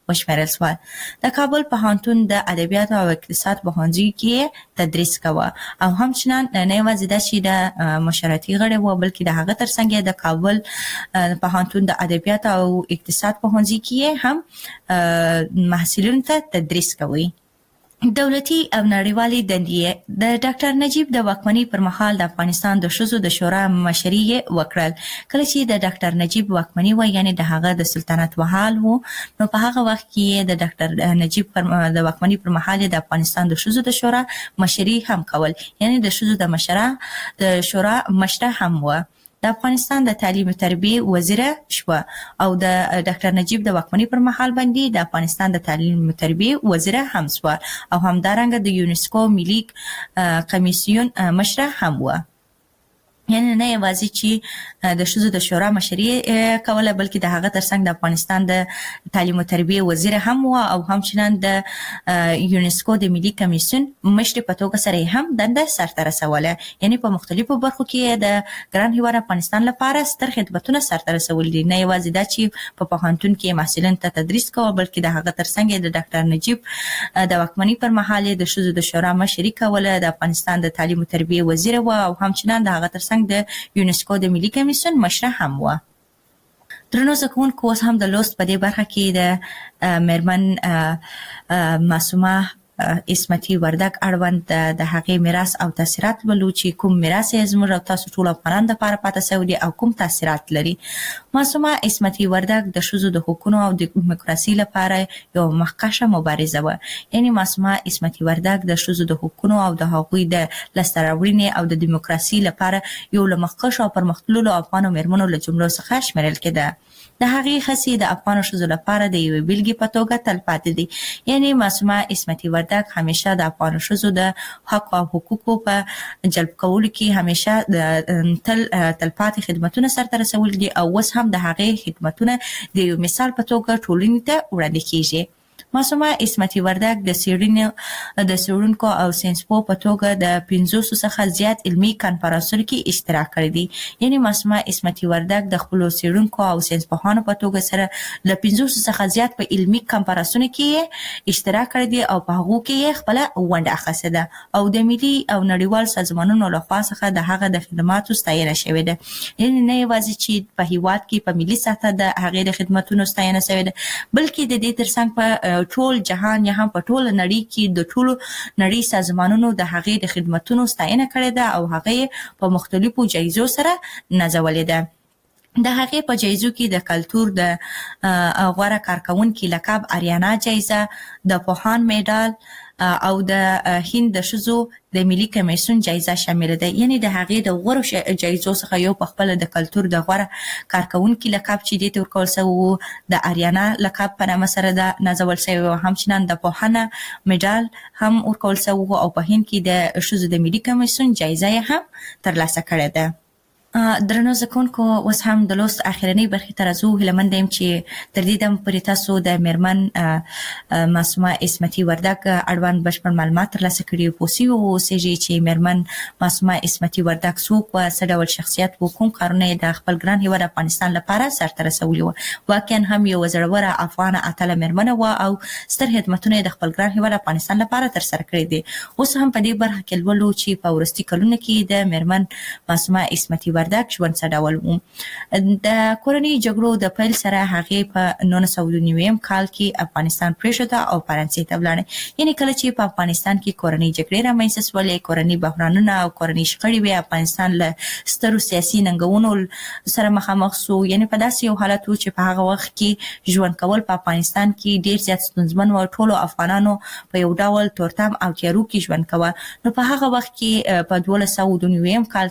وشمېرل شول. د کابل پوهنتون د ادبیات او اقتصاد پوهنځي کې تدریس کاوه او همچنان نه یوازې د چې د مشرتي غړی و بلکې د هغه ترڅنګ د کابل پوهنتون د ادبیات او اقتصاد پوهنځي کې هم محصلینو ته تدریس کوي. دولتي او نړیوالي دندې د ډاکټر نجیب د واکمنۍ پر مهال د افغانستان د ښځو د شورا مشري وکړل. کله چې د ډاکټر نجیب واکمنۍ و یعنی د هغه د سلطنت مهال وو نو په هغه وخت کې د ډاکټر نجیب د واکمنۍ پر مهال د افغانستان د ښځو د شورا مشري هم کول یعنی د ښځو د شورا مشره هم و. د افغانستان د تعلیم او تربیه وزیره شو او د ډاکټر نجیب د واکمنۍ پر مهال باندې د افغانستان د تعلیم او تربیه وزیره هم شو او همدارنګه د یونسکو ملي کمیسیون مشره هم و. یعنی نه یوازې چې د ښځو د شورا مشري کوله بلکې د هغه ترڅنګ د افغانستان د تعلیم او تربیه وزیر هم و او همچنان د یونسکو د ملي کمیسیون مشر په توګه سره هم دنده سرته رسوله. یعنی په مختلفو برخو کې د ګران هیواد افغانستان لپاره ستر خدمتونه سرته رسول دي. نه یوازې دا چې په پوهنتون کې محصلین ته تدریس کوي بلکې د هغه ترڅنګ د ډاکټر نجیب د واکمنۍ پر مهال د ښځو د شورا مشري کوله. د افغانستان د تعلیم او تربیه وزیر و او همچنان د هغه ترڅنګ د یونسکو د ملي کمیسیون مشره هم و. درنو زکونکو اوس هم د لوست په دې برخه کې د میرمن معصومه اسمتي وردګ اړوند د هغې میراث او تاثیرات ولو چې کوم میراث یې زموږ او تاسو ټول افغانانو لپاره پاتې شوی دی او کوم تاثیرات لري. معصومه اسمتي وردګ د ښځو د حقوقو او د دیموکراسي لپاره یو مخکښه مبارزه و. یعنی معصومه اسمتي وردګ د ښځو د حقوقو او د هغوی د لاسته راوړنې او د دیموکراسي لپاره یو له مخکښو او پرمختللو افغانو میرمنو له جملو څخه شمیرل کېده. د هغې هڅې د افغانو ښځو لپاره د یوې بېلګې په توګه تل پاتې دي. یعنی معصومه اسمتي وردګ همیشه د افغانو ښځو د حق او حقوقو په جلب کولو کې همیشه تل پاتې خدمتونه سرته رسولي دي او اوس هم د هغې خدمتونه د یو مثال په توګه ټولنې ته وړاندې کیږي. معصومه اسمتي وردګ د څېړونکو او ساینسپوه په توګه د 500 څخه زیات علمي کانفرانسونو کې اشتراک کړی دی. یعنی معصومه اسمتي وردګ د خپلو څېړونکو او ساینسپوهانو په توګه سره له 500 څخه زیات په علمي کانفرانسونو کې اشتراک کړی دی او په هغو کې یې خپله ونډه اخیستې ده او د ملي او نړیوال سازمانونو لخوا څخه د هغه د خدماتو ستاینه شوې ده. یعنی نه یوازې چې په هیواد کې په ملي سطحه د هغې د خدمتونو ستاینه شوې ده بلکې د دې ترڅنګ په ټول جهان یا هم په ټول نړۍ کې د ټولو نړۍ سازمانونو د هغې د خدمتونو ستاینه کړې ده او هغې په مختلفو جایزو سره نازولې ده. د هغې په جایزو کې د کلتور د غوره کارکونکي لقب آریانا جایزه، د پوهان میډال او د هند د ښځو د ملي کمیسیون جایزه شامل ده. یعنی د هغې د غوره جایزو څخه یو په خپله د کلتور د غوره کارکونکي لقب چې دې ته ورکول شوی و د آریانا لقب په نامه سره ده نازول شوی و. همچنان د پوهنه میډال هم ورکول شوی و او په هند کې د ښځو د ملي کمیسیون جایزه یې هم ترلاسه کړې ده. درنو زکونکو اوس هم د لوست اخرنۍ برخې ته راځو. هیلهمند یم چې تر دې دمه پورې تاسو د میرمن معصومه اسمتي وردګ اړوند بشپړ معلومات ترلاسه کړي پوه سوي اوسېږئ چې میرمن معصومه اسمتي وردګ څوک وه، څه ډول شخصیت و، کوم کارونه یې د خپل ګران هیواد افغانستان لپاره سرته رسولي وه. واقعا هم یوه زړوره افغانه اتله میرمنه وه او ستر خدمتونه یې د خپل ګران هیواد افغانستان لپاره ترسره کړي دي. اوس هم په دې برخه کې لولو چې په وروستي کلونو کې د میرمن معصومه اسمتي وردګ ژوند څه ډول و. د کورنۍ جګړو د پیل سره هغې په 1999 کال کې افغانستان پرېښوده او فرانسې ته ولاړه. یعنې کله چې په افغانستان کې کورنۍ جګړې رامنځته شولې، کورنۍ بحرانونه او کورنۍ شخړې وې، افغانستان له سترو سیاسي ننګونو سره مخامخ سو. یعنې په داسې یو حالت و چې په هغه وخت کې ژوند کول په افغانستان کې ډېر زیات ستونزمن و. ټولو افغانانو په یو ډول تورتم او تیارو کې ژوند کوه. نو په هغه وخت کې په 1299 کال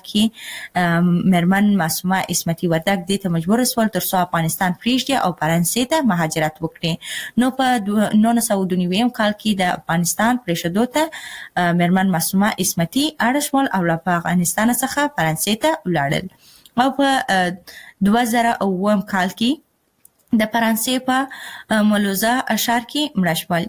کې میرمن معصومه اسمتي وردګ دې ته مجبور شول تر څو افغانستان پرېږدي او فرانسې ته مهاجرت وکړي. نو په 1999 کال کې د افغانستان پرېښودو ته میرمن معصومه اسمتي اړ شول او له افغانستان څخه فرانسې ته ولاړل او په 2009 کال کې د فرانسې په مولوزه ښار کې مړه شول.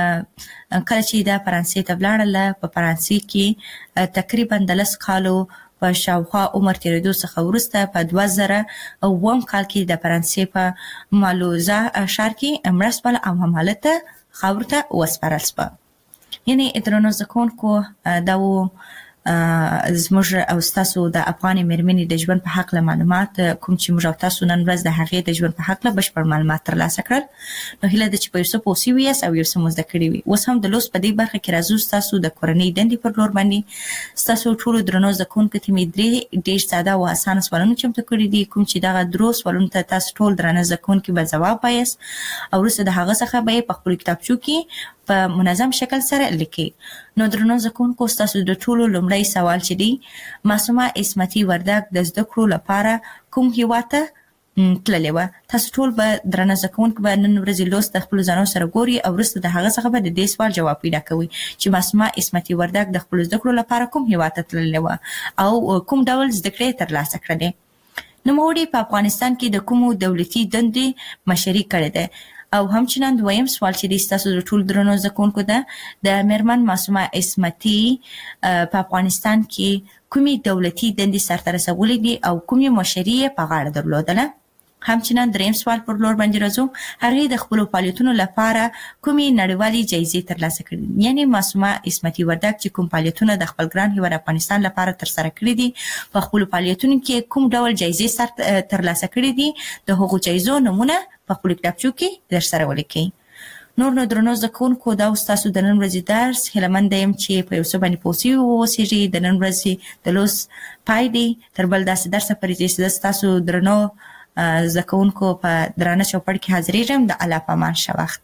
یعنې کله چې د فرانسې ته ولاړله په فرانسې کې تقریبا د 10 کالو په شاوخوا عمر تیریدو څخه وروسته په 2009 کال کې د فرانسې په مالوزا ښار کې مړه شول او همالته خاورو ته وسپارل شوه. یعنی درنو زده کوونکو دا و زموږ او تاسو د افغان مېرمنې د ژوند په حق له معلومات کوم چې موږ او تاسو نن ورځ د هغې د ژوند په حق له بشپړ معلومات ترلاسه کړل. نو هیله ده چې په یو څه پوه شوي یاست او یو څه مو زده کړي وي. اوس هم د لوست په دې برخه کې راځو ستاسو د کورنۍ دندې پر لور باندې. ستاسو ټولو درنو زده کوونکو ته مې درې ډېر ساده او اسانه سوالونه چمتو کړي دي، کوم چې دغه درو سوالونو ته تاسو ټول درنه زده کوونکي به ځواب وایاست او وروسته د هغه څخه به یې په خپلو کتابچو کې په منظم شکل سره لیکي. نو درنو زده کوونکو ستاسو د ټولو لومړی سوال چې دی، معصومه عصمتي وردګ د زده کړو لپاره کوم هیواد ته تللې وه؟ تاسو ټول به درنه زده کوونکي به نن ورځې لوست د خپلو ځانونو سره ګوري او وروسته د هغه څخه به د دې سوال جواب پیدا کوئ چې معصومه عصمتي وردګ د خپلو زده کړو لپاره کوم هیواد ته تللې وه او کوم ډول زده کړې یې ترلاسه کړلې. نوموړې په افغانستان کې د کومو دولتي دندې مشري کړې ده؟ او همچنان دویم سوال چې دی ستاسو د ټول درنو زده کوونکو ده، د میرمن معصومه عصمتي په افغانستان کې کومې دولتي دندې سرته رسولې دي او کومې مشري یې په غاړه درلودله؟ همچنان دریم سوال پر لور باندې راځو، هغې د خپلو فعالیتونو لپاره کومې نړیوالې جایزې ترلاسه کړي دي؟ یعنی معصومه عصمتي وردګ چې کوم فعالیتونه د خپل ګران هیواد افغانستان لپاره ترسره کړي دي، په خپلو فعالیتونو کې کوم ډول جایزې ترلاسه کړي دي، د هغو جایزو نومونه په خپلو کتابچو کې درسره ولیکئ. نور نو درنو زده کوونکو دا ستاسو د نن ورځې درس. هیله یم چې په یو څه باندې پوه شوي واوسېږئ. د نن ورځې د لوست پای دی. تر بل داسې درسه پورې چې زه ستاسو درنو زده کوونکو په درانه چوپړ کې حاضرېږم. د الله په امان ښه وخت.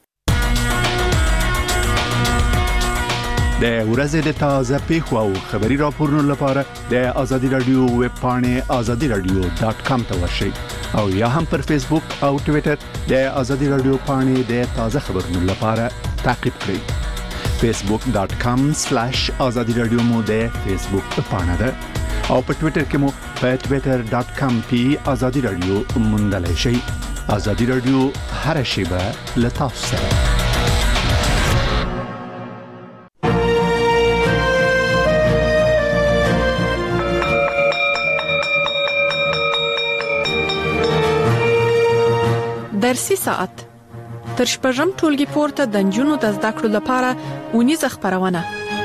د ورځې د تازه پیښو او خبري راپورونو لپاره د آزادي رادیو ویب پاڼې azadiradio.com ته ورشئ او یا هم پر فیسبوک او ټوئیټر د آزادي رادیو پاڼې د تازه خبرونو لپاره تعقیب کړئ. facebook.com/azadi radio مو د فیسبوک پاڼه ده او په ټوئیټر کې مو په twitter.com/azadi radio موندلای شئ. آزادي رادیو هر شیبه له تاسو سره. درسي ساعت تر شپږم ټولګي پورته د نجونو د زده کړو لپاره اونیزه خبرونه.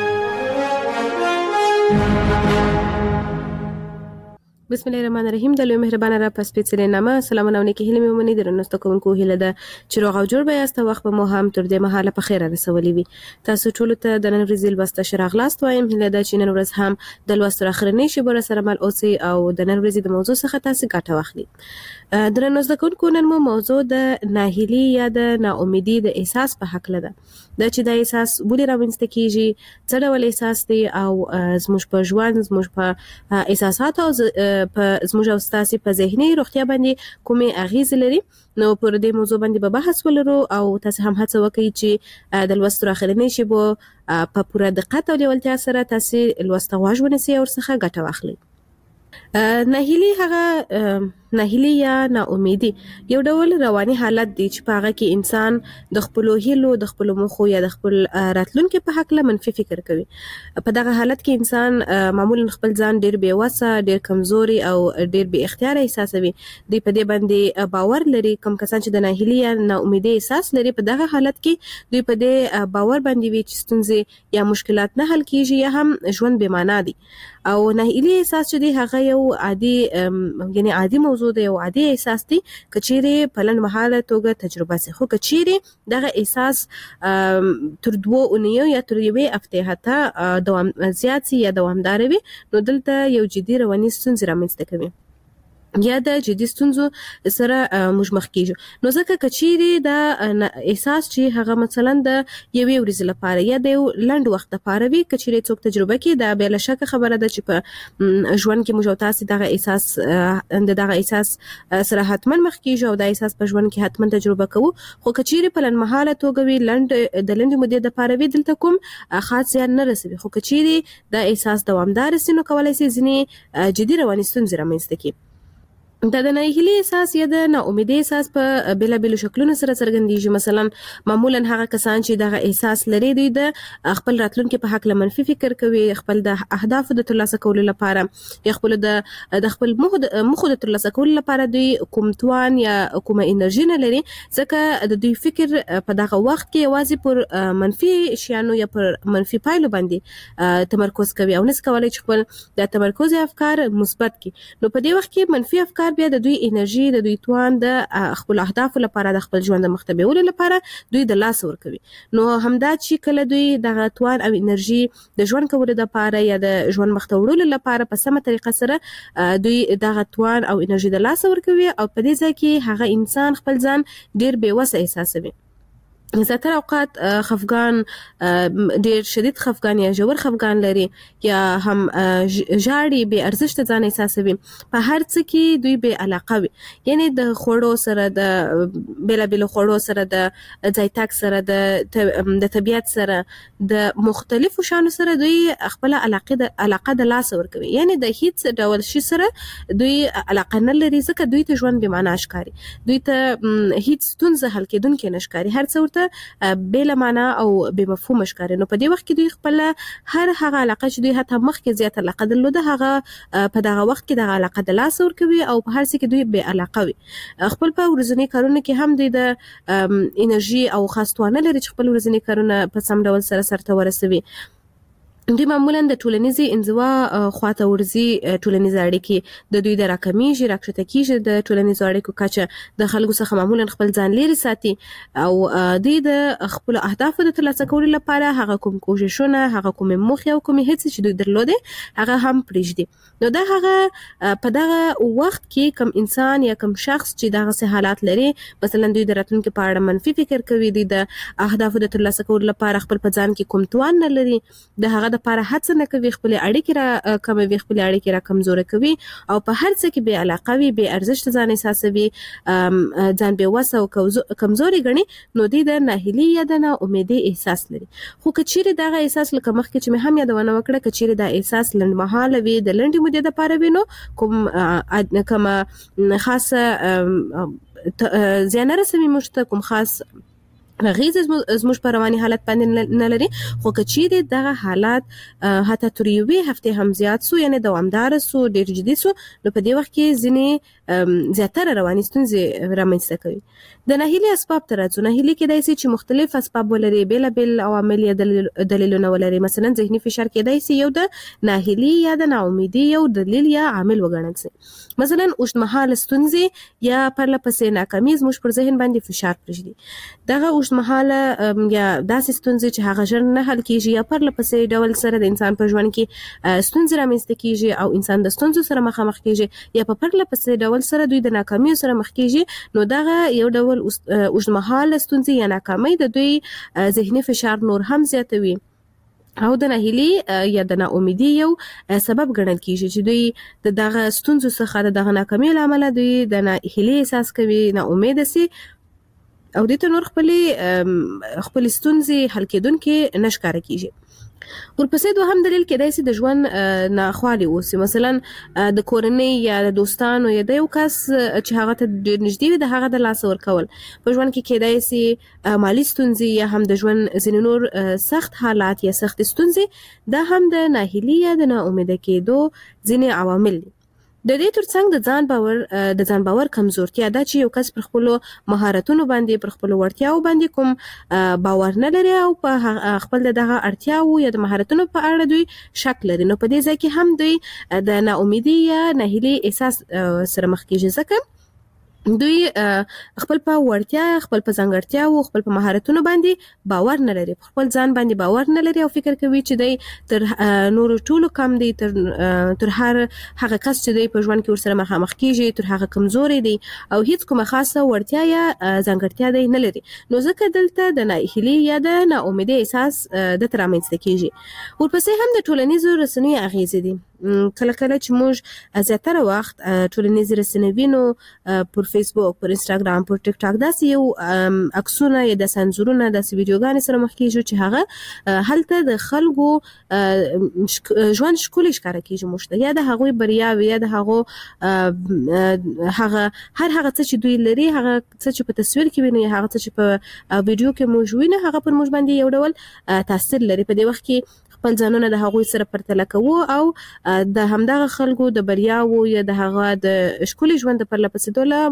بسم الله الرحمن الرحیم. د لوی مهربانه را پس پیڅلې نامه سلامونه او نیکی هیله مې ومني. درنو کوونکو هیله ده چې روغ او جوړ به یاست. وخت به مو هم تر دې مهاله په خیر رسولي وي. تاسو ټول ته د نن ورځې لوست شراغلاست وایم. هیله ده چې نن ورځ هم د لوست اخرنی شی بر سره مل اوسئ او د نن ورځې د موضوع څخه تاسو ګټه واخلئ. درنو کوونکو نن مو موضوع د ناهیلي یا د ناامیدي د احساس په حق لده. دا چې د احساس ولې راوینځته کیږي، څه ډول احساس دی او زموږ په ژوند، زموږ په احساسات او په زموږ او ستاسو په ذهني روغتیا باندې کومې اغیز لري. نو پر دې موضوع باندې به بحث ولرو او تاسو هم هڅه وکړئ چې د لوست اخرنی شی په پوره دقت او لیوالتیا سره تاسو لوست غواړئ ونیسئ او څخه ګټه واخلئ. ناهیلي یا ناامیدي یو ډول رواني حالت دی چې په هغه کې انسان د خپل هیلو، د خپل موخو یا د خپل راتلونکي په حق له منفي فکر کوي. په دغه حالت کې انسان معمولا خپل ځان ډیر بې وسه، ډیر کمزوري او ډیر بې اختیار احساسوي. دوی په دې باندې باور لري. کوم کسان چې د ناهیلي یا ناامیدي احساس لري په دغه حالت کې دوی په دې باور باندې وي چې ستونزې یا مشکلات نه حل کیږي یا هم ژوند بې معنا دی. او ناهیلي احساس چې دی هغه یو عادي عادي موضوع دی، یو عادي احساس دی کچېرې په لنډ مهاله توګه تجربه سي. خو کچېرې دغه احساس تر 2 اونیو یا تر 1 هفته حتی دوام زیات سي یا دوامدار وي، نو دلته یو جدي رواني ستونزې رامنځته کوي یا د جدي ستونزو سره موږ مخ کیږو. نو ځکه کچېرې دا احساس چې هغه مثلا د یوې ورځې لپاره یا د یو لنډ وخت لپاره وي، کچېرې څوک تجربه کوي، دا بې له شکه خبره ده چې په ژوند کې موږ تاسو دغه احساس سره حتما مخ کیږو او دا احساس په ژوند کې حتما تجربه کوو. خو کچېرې په لنډمهاله توګه وي، د لنډې مودې لپاره وي، دلته کوم خاص زیان نه رسوي. خو کچېرې دا احساس دوامدار سي، نو کولای شي ځینې جدي رواني ستونزې رامنځته کړي. د ناهیلي احساس یا د ناامیدۍ احساس په بېلابېلو شکلونو سره څرګندېږي. مثلا معمولا هغه کسان چې دغه احساس لري دوی د خپل راتلونکي په حق منفي فکر کوي، خپل د اهدافو د ترلاسه کولو لپاره یا خپل موخو د ترلاسه کولو لپاره دوی کوم توان یا کومه انرژي نه لري، ځکه د دوی فکر په دغه وخت کې یوازې پر منفي شیانو یا پر منفي پایلو باندې تمرکز کوي او نس کولای چې خپل د تمرکز افکار مثبت کړي. نو په دې وخت کې منفي افکار بیا د دوی انرژي، د دوی توان د خپل اهدافو لپاره د خپل ژوند د مخ ته بیولو لپاره دوی د لاس ورکوي. نو همدا چې کله دوی دغه توان او انرژي د ژوند کولو لپاره یا د ژوند مخ ته وړلو لپاره په سمه طریقه سره دوی دغه توان او انرژي د لاس ورکوي او په دې ځای کې هغه انسان خپل ځان ډیر بېوسه احساسوي. زیاتره اوقات خفګان، ډیر شدید خفګان یا ژور خفګان لري یا هم ژاړي، بې ارزښته ځان احساسوي، په هر څه کې دوی بې علاقه وي. یعنی د خوړو سره، د بېلابېلو خوړو سره، د ځای تګ سره، د طبیعت سره، د مختلفو شیانو سره دوی خپل علاقه د لاس ورکوي. یعنی د هیڅ ډول شي سره دوی علاقه نه لري، ځکه دوی ته ژوند بې معنا ښکاري، دوی ته هیڅ ستونزه حل کېدونکې نه ښکاري، هر څه بلا معنا او بې مفهوم ښکاري. نو په دې وخت کې دوی خپل هر هغه علاقه چې دوی حتی مخکې زیات علاقه درلوده هغه په دغه وخت کې دغه علاقه د لاس ورکوي او په هر څه کې دوی بې علاقه وي. خپل په ورځني کارونو کې هم دوی د انرژي او خاص توان لري چې خپل ورځني کارونه په سم ډول سرته ورسوي. دوی معمولا د ټولنیزي انزوا خواته ورځي، ټولنیز اړیکې د دوی د راکمیږي، راکښته کیږي، د ټولنیزو اړیکو کچه د خلکو څخه معمولا خپل ځان لري ساتي او دوی د خپل اهدافو د ترلاسه کولو لپاره هغه کوم کوششونه، هغه کوم موخې او کوم هڅې چې دوی درلوده هغه هم پرېږدي. نو دا هغه په دغه وخت کې کوم انسان یا کوم شخص چې دغه حالات لري، مثلا دوی د راتلونکي په اړه منفي فکر کوي، دوی د اهدافو د ترلاسه کولو لپاره خپل په ځان کې کوم توان نه لري، د هغه لپاره هڅه نه کوي، خپل اړیکې را کموي، خپل اړیکې را کمزوري کوي او په هر څه کې بې علاقه وي، بې ارزښت ځان احساسوي، ځان بېوسه او کمزوري ګڼي، نو دوی د ناهیلي یا د ناامیدۍ احساس لري. خو که چیرې دغه احساس لکه مخکې چې مې هم یادونه وکړه، که چیرې دا احساس لنډمهاله وي، د لنډې مودې دپاره وي، نو کومه خاصه زیان رسوي موږ ته، کوم خاص غیز زموږ په رواني حالت باندې نه لري. خو که چیرې دغه حالات حتی تر یوې هفتې هم زیات سو، یعنی دوامداره سو، ډېر جدي سو، نو په دې وخت کې ځینې زیاتره رواني ستونزې رامنځته کوي. د ناهیلي اسباب ته راځو. ناهیلي کېدای سي چې مختلف اسباب ولري، بېلابېل عوامل یا دلیلونه ولري. مثلا ذهني فشار کېدای سي یو د ناهیلي یا د ناامیدۍ یو دلیل یا عامل وګڼل سي. مثلا اوږدمهاله ستونزې یا پرله پسې ناکامي زموږ پر ذهن باندې فشار پرېږدي. دغه اوږدمهاله یا داسې ستونزې چې هغه ژر نه حل کېږي یا پرله پسې ډول سره د انسان په ژوند کې ستونزې رامنځته کېږي او انسان د ستونزو سره مخامخ کېږي یا په پرله پسې ډول سره دوی د ناکامیو سره مخ کېږي، نو دغه یو ډول اوږدمهاله ستونزې یا ناکامۍ د دوی ذهني فشار نور هم زیاتوي او د ناهیلي یا د ناامیدۍ یو سبب ګڼل کېږي چې دوی د دغه ستونزو څخه، د دغه ناکامیو له امله دوی د ناهیلي احساس کوي، ناامیده سي او دوی ته نور خپل ستونزې حل کېدونکې نه ښکاره کېږي. ورپسې دوهم دلیل کېدای سي د ژوند ناخوالې اوسي. مثلا د کورنۍ یا د دوستانو یا د یو کس چې هغه ته ډېر نږدې وي د هغه د لاسه ورکول. په ژوند کې کېدای سي مالي ستونزې یا هم د ژوند ځینې نور سخت حالات یا سخت ستونزې، دا هم د ناهیلي یا د ناامیده کېدو ځینې عوامل دي. د دې ترڅنګ د ځان باور کمزورتیا دا چې یو کس پر خپلو مهارتونو باندې، پر خپلو وړتیاو باندې کوم باور نه لري او په خپل دغه اړتیاو یا د مهارتونو په اړه دوی شک لري، نو په دې ځای کې هم دوی د ناامیدۍ یا ناهیلي احساس سره مخ کېږي، ځکه دوی خپل په وړتیا، خپل په ځانګړتیاو، خپل په مهارتونو باندې باور نه لري، خپل ځان باندې باور نه لري او فکر کوي چې دی تر نورو ټولو کم دی، تر هر هغه کس چې دی په ژوند کې ورسره مخامخ کېږي تر هغه کمزوری دی او هیڅ کومه خاصه وړتیا یا ځانګړتیا دی نه لري. نو ځکه دلته د ناهیلي یا د ناامیدۍ احساس د رامنځته کېږي. ورپسې هم د ټولنیزو رسنیو اغېزې دي. کله کله چې موږ زیاتره وخت ټولنیزې رسنۍ نو پر فیسبوک، پر انستګرام، پر ټیک ټاک داسې یو عکسونه یا د سنزورونه داسې ویډیوګانې سره مخ کیږي چې هغه هلته د خلکو ژوند ښکلی ښکاره کیږي موږ ته، یا د هغوی بریاوې، یا د هغو هغه هر هغه څه چې دوی لري، هغه څه چې په تصویر کې ویني، هغه څه چې په ویډیو کې موږ وینو، هغه پر موږ باندې یو ډول تاثیر لري. په دې وخت کې خپل ځانونه د هغوی سره پرتله کوو او د همدغه خلکو د بریاوو یا د هغه د ښکلي ژوند د پرله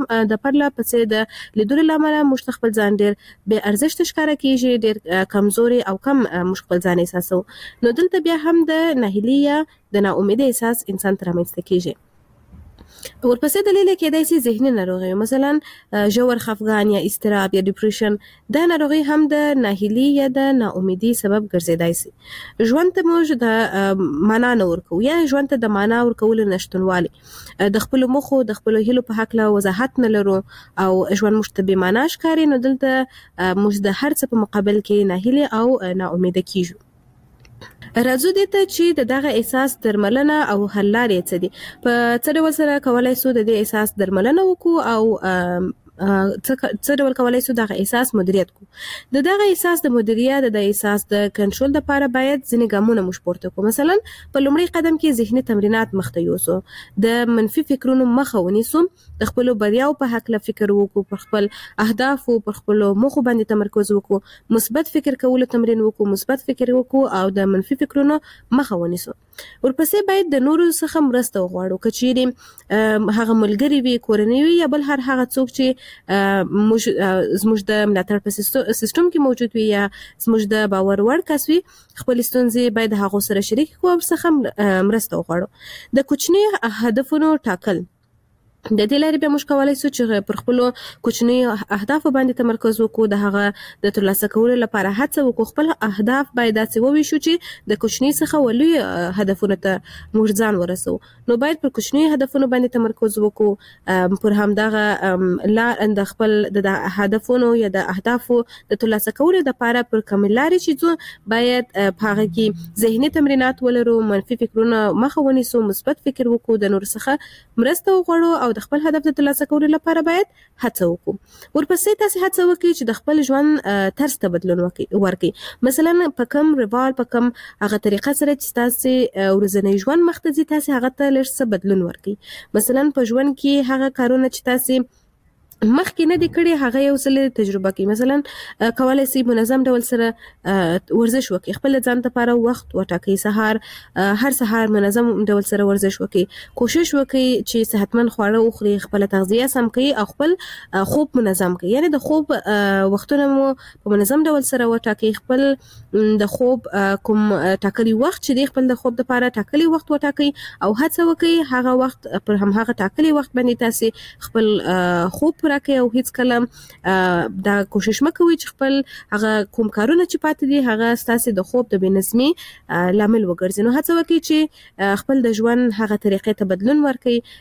پسې د لیدلو له امله موږ خپل ځان ډېر بې ارزښته ښکاره کیږي، ډېر کمزوري او کم موږ خپل ځان احساسوو. نو دلته بیا هم د ناهیلي یا د ناامیدۍ احساس انسان ته رامنځته کیږي. ورپسې دلیل کېدای شي ذهني ناروغي، مثلا ژور خفګان یا اضطراب یا ډیپریشن. دا ناروغي هم د ناهیلي یا د ناامیدۍ سبب ګرځیدای شي. ژوند ته موږ د معنا نه ورکوو یا ژوند ته د معنا ورکولو نشتونوالي، د خپلو موخو د خپلو هیلو په هکله وضاحت نه لرو او ژوند موږ ته بې معنا ښکاري. نو دلته موږ د هر څه په مقابل کې ناهیلي او ناامیده کیږو. راځو دې ته چې دغه احساس درملنه او حل لارې څه دي. په څه ډول سره کولای شو د دې احساس درملنه وکړو او څه ډول کولای شو دغه احساس مدیریت کو. دغه احساس د مدیریت د احساس د کنټرول لپاره باید ځینې ګامونه موږ پورته کړو. مثلا په لومړي قدم کې ذهني تمرینات مخته یوسو، د منفي فکرونو مخه ونیسو، د خپل بریاو په حق فکر وکړو، پر خپل اهداف او پر خپل موخو باندې تمرکز وکړو، مثبت فکر کولو تمرین وکړو، مثبت فکر وکړو او د منفي فکرونو مخه ونیسو. ورپسې باید د نورو څخه مرسته وغواړو، کچېرې هغه ملګری وي، کورنۍ وي یا بل هر هغه څوک چې زموږ د ملاتړ په سیستم کې موجود وي یا زموږ د باور وړ کس وي. خپل ستونزې باید هغو سره شریک کړو او څخه مرسته وغواړو. د کوچني هدفونو ټاکل، د دې لارې به موږ کولای شو چې پر خپل کوچني اهدافو باندې تمرکز وکړو، د هغه د ترلاسه کولو لپاره هڅه وکړو. خپل اهداف باید داسې وویشو چې د کوچني څخه ولوی هدفونو ته موږ ځان ورسو. نو باید پر کوچني هدفونو باندې تمرکز وکړو، پر همدغه د خپل د هدفونو یا د اهدافو د ترلاسه کولو لپاره پر کومې لارې چې ځو باید په هغه کې ذهني تمرینات ولرو، منفي فکرونه مخه ونیسو، مثبت فکر وکړو، د نور څخه مرسته وغواړو او د خپل هدف د ترلاسه کولو لپاره باید هڅه وکړو. ورپسې تاسو هڅه وکړئ چې د خپل ژوند طرز ته بدلون ورکړئ. مثلا په کوم روال، په کوم هغه طریقه سره چې تاسو ورځنی ژوند مخ ته ځي، تاسو هغه ته لږ څه بدلون ورکړئ. مثلا په ژوند کې هغه کارونه چې تاسو مخکې نه دي کړي هغه یو څه تجربه کړئ. مثلا کولای شئ منظم ډول سره ورزش وکړئ، خپل ځان لپاره وخت وټاکئ، هر سهار منظم ډول سره ورزش وکړئ، کوشش وکړئ چې صحتمند خواړه وخورئ، خپل تغذیه سم کړئ او خپل خوب منظم کړئ. یعنی د خوب وختونه مو په منظم ډول سره وټاکئ، خپل د خوب کوم ټاکلي وخت چې دی خپل د خوب لپاره ټاکلي وخت وټاکئ او هڅه وکړئ هغه وخت پر هماغه ټاکلي وخت باندې تاسو خپل خوب راکې او هیڅ کله دا کوشش مکوئ چې خپل هغه کوم کارونه چې پاتې دي هغه ستاسو د خوب د بنظمي لامل وګرځي. نو هڅه وکړئ چې خپل د ژوند هغه طریقې ته بدلون ورکړئ،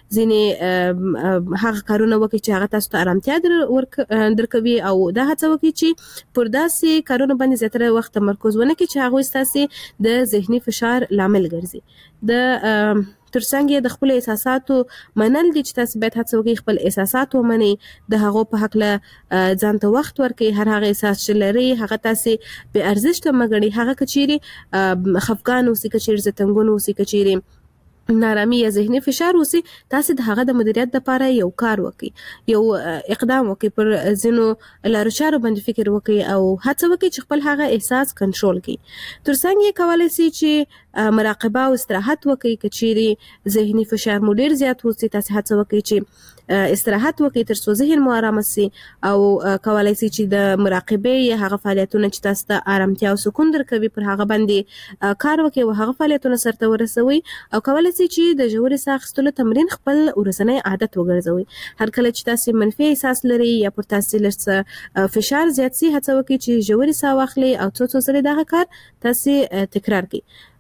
ځینې هغه کارونه وکړئ چې هغه تاسو ته آرامتیا درکوي او دا هڅه وکړئ چې پر داسې کارونه باندې زیاتره وخت تمرکز ونه کړئ چې هغه ستاسو د ذهني فشار لامل ګرځي. د ترڅنګ د خپل احساساتو منل دي چې تاسو باید هڅه وکړئ خپل احساسات ومنئ، د هغو په حق ځان ته وخت ورکړئ. هر هغه احساس چې لري هغه تاسو بې ارزښته مه ګڼئ، هغه کچېرې خفګان اوسي، کچېرې زتنګون اوسي، کچېرې نارامي یا ذهني فشار اوسي، تاسو د هغه د مدیریت لپاره یو کار وکړئ، یو اقدام وکړئ، پر ځینو لارو چارو باندې فکر وکړئ او هڅه وکړئ چې خپل هغه احساس کنټرول کړئ. ترڅنګ یې کولای شئ چې مراقبه او استراحت وکړئ. کچېرې ذهني فشار مو ډیر زیات اوسي، تاسو هڅه وکړئ چې استراحت وکړئ تر څو ذهن مو آرام شي او کولای شئ چې د مراقبه یا هغه فعالیتونه چې تاسو ته آرامتیا او سکون درکوي پر هغه باندې کار وکړئ او هغه فعالیتونه سرته ورسوي او کولای شئ چې د ژورې ساه اخیستلو تمرین خپل ورځنی عادت وګرځوي. هر کله چې تاسو منفي احساس لري یا پر تاسو لږ فشار زیات شي، هڅه وکړئ چې ژورې ساه واخلئ او څو ځله دغه کار تاسو تکرار کړئ.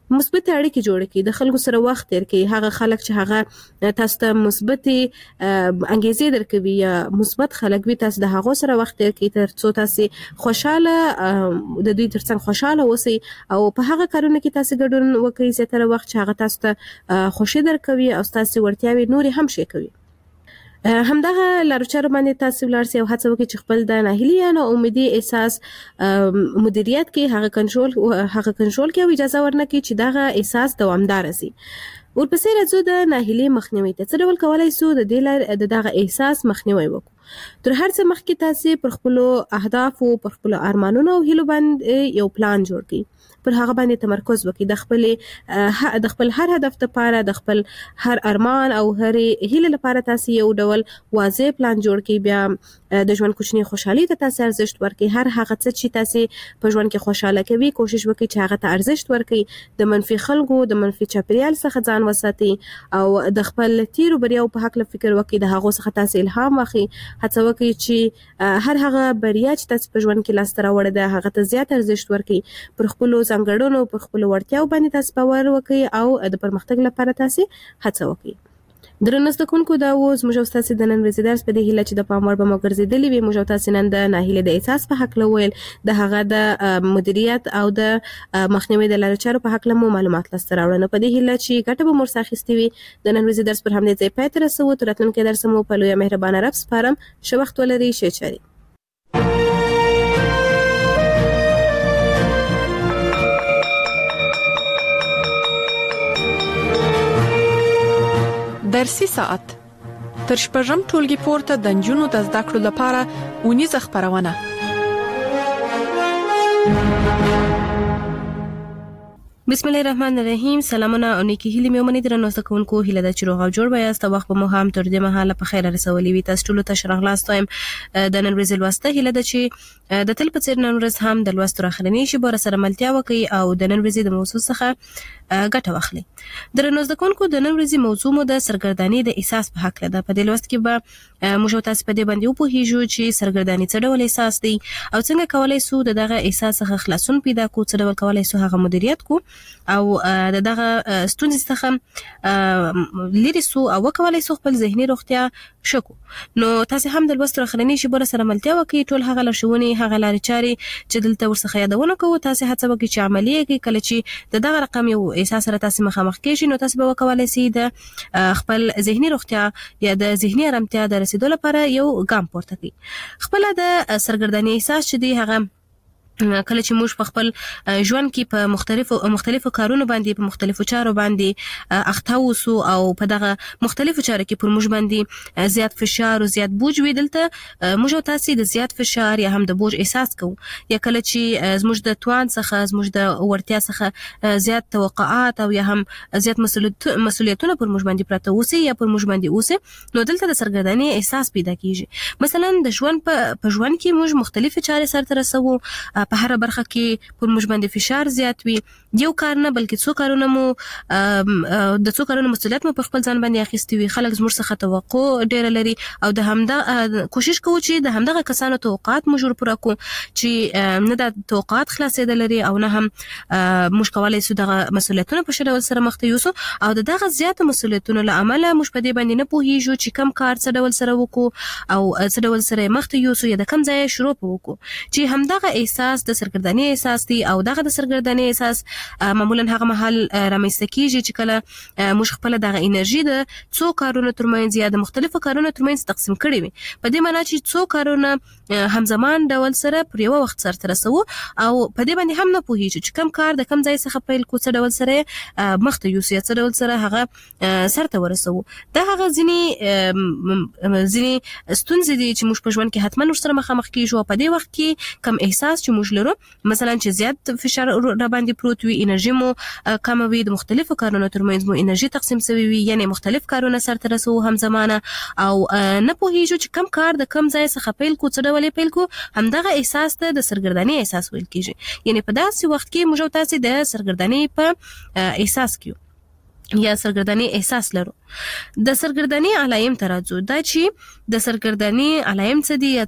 مثبت اړیکې جوړ کړي، د خلکو سره وخت تیر کړي. هغه خلک چې هغه تاسو ته مثبت انګیزې درکوي یا مثبت خلک وي، تاسو د هغو سره وخت تیر کړي تر څو تاسو خوشاله د دوی ترڅنګ خوشاله اوسئ او په هغه کارونه کې تاسو ګډون وکړئ چې تر وخت چې هغه تاسو ته خوشي درکوي او تاسو ورتیاوي نوري هم شي کوي. همدغه لارچارو باندې تاسو ولرسي او هڅه وکړئ چې خپل د ناهیلي یا ناامیدي احساس مدیریت کې هغه کنټرول کې او اجازه ورنکړي چې دغه احساس دوامدار شي. ورپسې راځو د ناهیلي مخنیوي ته. څه ډول کولای شو د دې دغه احساس مخنیوي وکړو؟ تر هر څه مخکې تاسو پر خپل اهداف او پر خپل ارمانونو او هیلو باندې یو پلان جوړ کړئ، پر هغه باندې تمرکز وکړئ. د خپل هر هدف لپاره، د خپل هر ارمان او هر هیله لپاره تاسو یو ډول واضح پلان جوړ کړئ. بیا د ژوند کوچنی خوشحالي ته تاسو ارزښت ورکړئ. هر هغه څه چې تاسو په ژوند کې خوشاله کوي کوشش وکړئ چې هغه ته ارزښت ورکړئ. د منفي خلکو، د منفي چاپیریال څخه ځان وساتئ او د خپل تیرو بریاو په حق فکر وکړئ. د هغه څخه تاسو الهام واخلئ. هڅه وکړئ چې هر هغه بریا چې تاسو په ژوند کې لاسته راوړئ ده هغه ته زیات ارزښت ورکړئ. پر خپل ځانګړنو، پر خپل وړتیاو باندې تاسو باور وکړئ او د پرمختګ لپاره تاسو هڅه وکړئ. درنو زده کوونکو، دا و زموږ تاسو د نن ورځې درس په دې هیله چې د پام وړ به مو ګرځېدلی وي. موږ تاسو نن د ناهیلۍ د احساس په حق ویل، د هغه د مدیریت او د مخنیوي د لارو چارو په حق مو معلومات لاسته راوړل. نو په دې هیله چې ګټه به مو ورڅخه اخیستې وي. د نن ورځې درس پر همدې ځای پای ته رسوو. تر راتلونکي درس مو په لویه مهربانه رب سپارم. ښه وخت ولرئ. ښه چارې. درسي ساعت تر شپږم ټولګي پورته د نجونو د زده کړو لپاره اونیزه خپرونه. بسم الله الرحمن الرحیم. سلامونه او نیکی هیله مې ومنئ. درنو زده کوونکو، هیله ده چې روغ او جوړ به یاست. وخت به مو هم تر دې مهاله په خیر رسولي وي. تاسو ټول ته ښه راغلاست وایم. د نن ورځې لوسته هیله ده چې د تل په څیر نن ورځ هم د لوستو راخلنی شي به سره ملتیا وکړي او د نن ورځې د موضوع څخه ګټه واخلي. درنو زده کوونکو، د نن ورځې موضوع مو د سرګردانی د احساس په حق ده. په دې لوست کې به موږ تاسو په دې باندې وپوهیږو چې سرګردانی څه ډول احساس دی او څنګه کولای شو دغه احساس څخه خلاصون پیدا کړو، څه ډول کولای شو هغه مدیریت کو او دغه ستونزې څخه لري سو او وکولای شو خپل ذهني روغتیا شکو. نو تاسو هم د لوست راخلنی شي به سره ملتیا وکړي. ټول هغه لارښوونې، هغه لارې چارې چې دلته ورڅخه یادونه کوو، تاسو هڅه وکړئ چې عملي کړئ. کله چې دغه رقم یو احساس سره تاسو مخامخ کېږئ نو تاسو به وکولای شئ د خپل ذهني روغتیا یا د ذهني آرامتیا د رسیدو لپاره یو ګام پورته کړئ. خپل د سرګردانی احساس چې دی هغه کله چې موږ په خپل ژوند کې په مختلفو کارونو باندې، په مختلفو چارو باندې اخته وسو او په دغه مختلفو چارو کې پر موږ باندې زیات فشار او زیات بوج وي، دلته موږ تاسو د زیات فشار یا هم د بوج احساس کوو. یا کله چې زموږ د توان څخه، زموږ د ورتیا څخه زیات توقعات او یا هم زیات مسؤلیتونه پر موږ باندې پراته وسی یا پر موږ باندې وسی، نو دلته د سرګردانی احساس پیدا کیږي. مثلا د ژوند په ژوند کې موږ مختلفې چارې سره رسوو، په هر برخه کې پر موږ باندې فشار زیات وي. یو کار نه بلکې څو کارونه مو د څو کارونو مسؤلیت مو په خپل ځان باندې اخیستی وي. خلک زموږ څخه توقع ډیر لري او د همدا کوشش کوو چې د همدغه کسانو توقعات موږ پوره کړو چې نه د توقعات خلاصېدل لري او نه هم موږ کولای شو دغه مسؤلیتونه په شډول سره مخ ته یوسو او دغه زیات مسؤلیتونو له امله موږ په دې باندې نه پوهیږو چې کم کار څه ډول سره وکړو او څه ډول سره مخ ته یوسو یا د کم ځای شروع وکړو. چې همدغه احساس د سرګردانی احساس دی او دغه د سرګردانی احساس معمولا هغه مهال رامنځته کیږي چې کله موږ خپل دغه انرژي د څو کارونو ترمنځ یا د مختلفو کارونو ترمنځ تقسیم کړي وي. په دې معنی چې څو کارونه همزمان ډول سره پر یو وخت سره رسو او په دې باندې هم نه پوهیږو چې کم کار د کم ځای څخه پیل کو، څه ډول سره مخته یوسو یا څه ډول سره هغه سرته ورسو. دا هغه ځینې ستونزې دي چې موږ په ژوند کې حتما ورسره مخامخ کیږو. په دې وخت کې کم احساس چې موږ لرو، مثلا چې زیات فشار را باندې پروت وي، انرژي مو کم وي، د مختلفو کارونو ترمنځ مو انرژي تقسیم شوی وي، یعنی مختلف کارونه سرته رسو همزمانه او نه پوهیږو چې کم کار د کم ځای څخه پیل کو، څه ډول پیل کو. همدغه احساس ته د سرګردانی احساس ویل کیږي. یعنی په داسې وخت کې موږ تاسو د سرګردانی په احساس کیو. یا سرګرداني احساس لرو. د سرګرداني علایم ترازو دا چې د سرګرداني علایم څه دي یا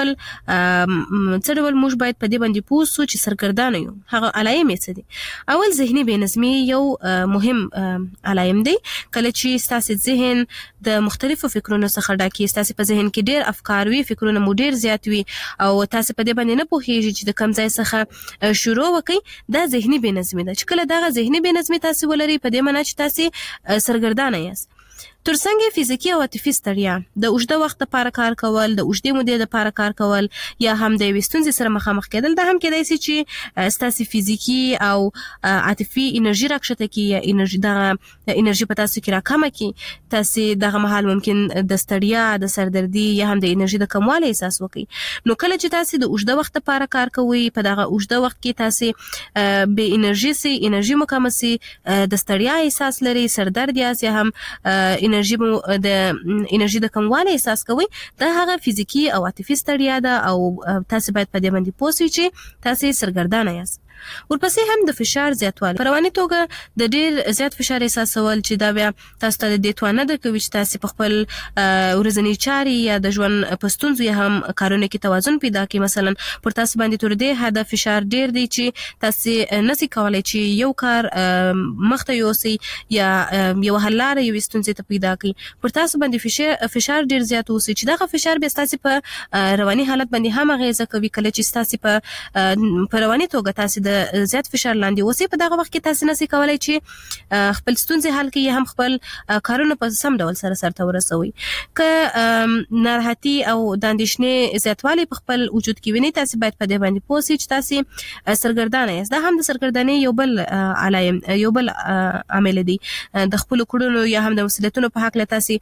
څه ډول موږ باید په دې باندې پوه شو چې سرګردان یو هغه علایم څه دي. اول ذهني بېنظمي یو مهم علایم دی. کله چې ستاسو ذهن د مختلفو فکرونو څخه ډک وي، ستاسو په ذهن کې ډېر افکار وي، فکرونه مو ډېر زیات وي او تاسو په دې باندې نه پوهیږئ چې د کوم ځای څخه شروع وکړئ، دا ذهني بېنظمي ده. چې کله دغه ذهني بېنظمي تاسو ولرئ، په دې معنی چې سرګردانه یاست. ترڅنګ فزیکی او عاطفي ستړیا، د اوږده وخت لپاره کار کول، د اوږدې مودې لپاره کار کول یا هم د یوې ستونزې سره مخامخ کېدل، دا هم کېدای شي چې ستاسو فزیکی او عاطفي انرژي راکښته کړي یا انرژي په تاسو کې راکمه کړي. تاسو دغه مهال ممکن د ستړیا، د سردردي یا هم د انرژي د کموالي احساس وکړي. نو کله چې تاسو د اوږده وخت لپاره کار کوئ، په دغه اوږده وخت کې تاسو به انرژي مو کمه سي، د ستړیا احساس لري، سردرد یا هم انرژي د کموالي احساس کوي، دا هغه فزیکی او عاطفي ستړیا ده او تاسو باید په دې باندې پوه شئ چې تاسو سرګردانه یاست. ورپسې هم د فشار زیاتوالی، په رواني توګه د ډیر زیات فشار احساسول چې دا بیا تاسو ته د دې توان نه درکوي چې تاسو په خپل ورځني چاري یا د ژوند په ستونزو یا هم کارونه کې توازن پیدا کړئ. مثلا پر تاسو باندې تر دې حد فشار ډیر دی چې تاسو نشئ کولای چې یو کار مخته یوسئ یا یو حل لاره یو ستونزې ته پیدا کړئ. پر تاسو باندې فشار ډیر زیات اوسي چې دغه فشار به تاسو په رواني حالت باندې هم اغیزه کوي. کله چې تاسو په رواني توګه تاسو د زیات فشار لاندې اوسئ، په دغه وخت کې تاسو نشئ کولای چې خپل ستونزې حل کړئ یا هم خپل کارونه په سم ډول سرته ورسوي. که ناراحتي او د اندېښنې زیاتوالی په خپل وجود کې وینئ، تاسو باید په دې باندې پوه شئ چې تاسو سرګردانه یاست. دا هم د سرګردانۍ یو بل علایم، یو بل عامل دی. د خپلو کړنو یا هم د مسؤلیتونو په هکله تاسو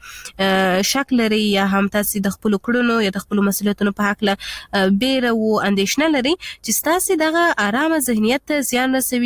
شک لرئ یا هم تاسو د خپلو کړنو یا د خپلو مسؤلیتونو په هکله بیره او اندېښنه لرئ چې تاسو دغه آرامه ذهنیت ته زیان رسوي.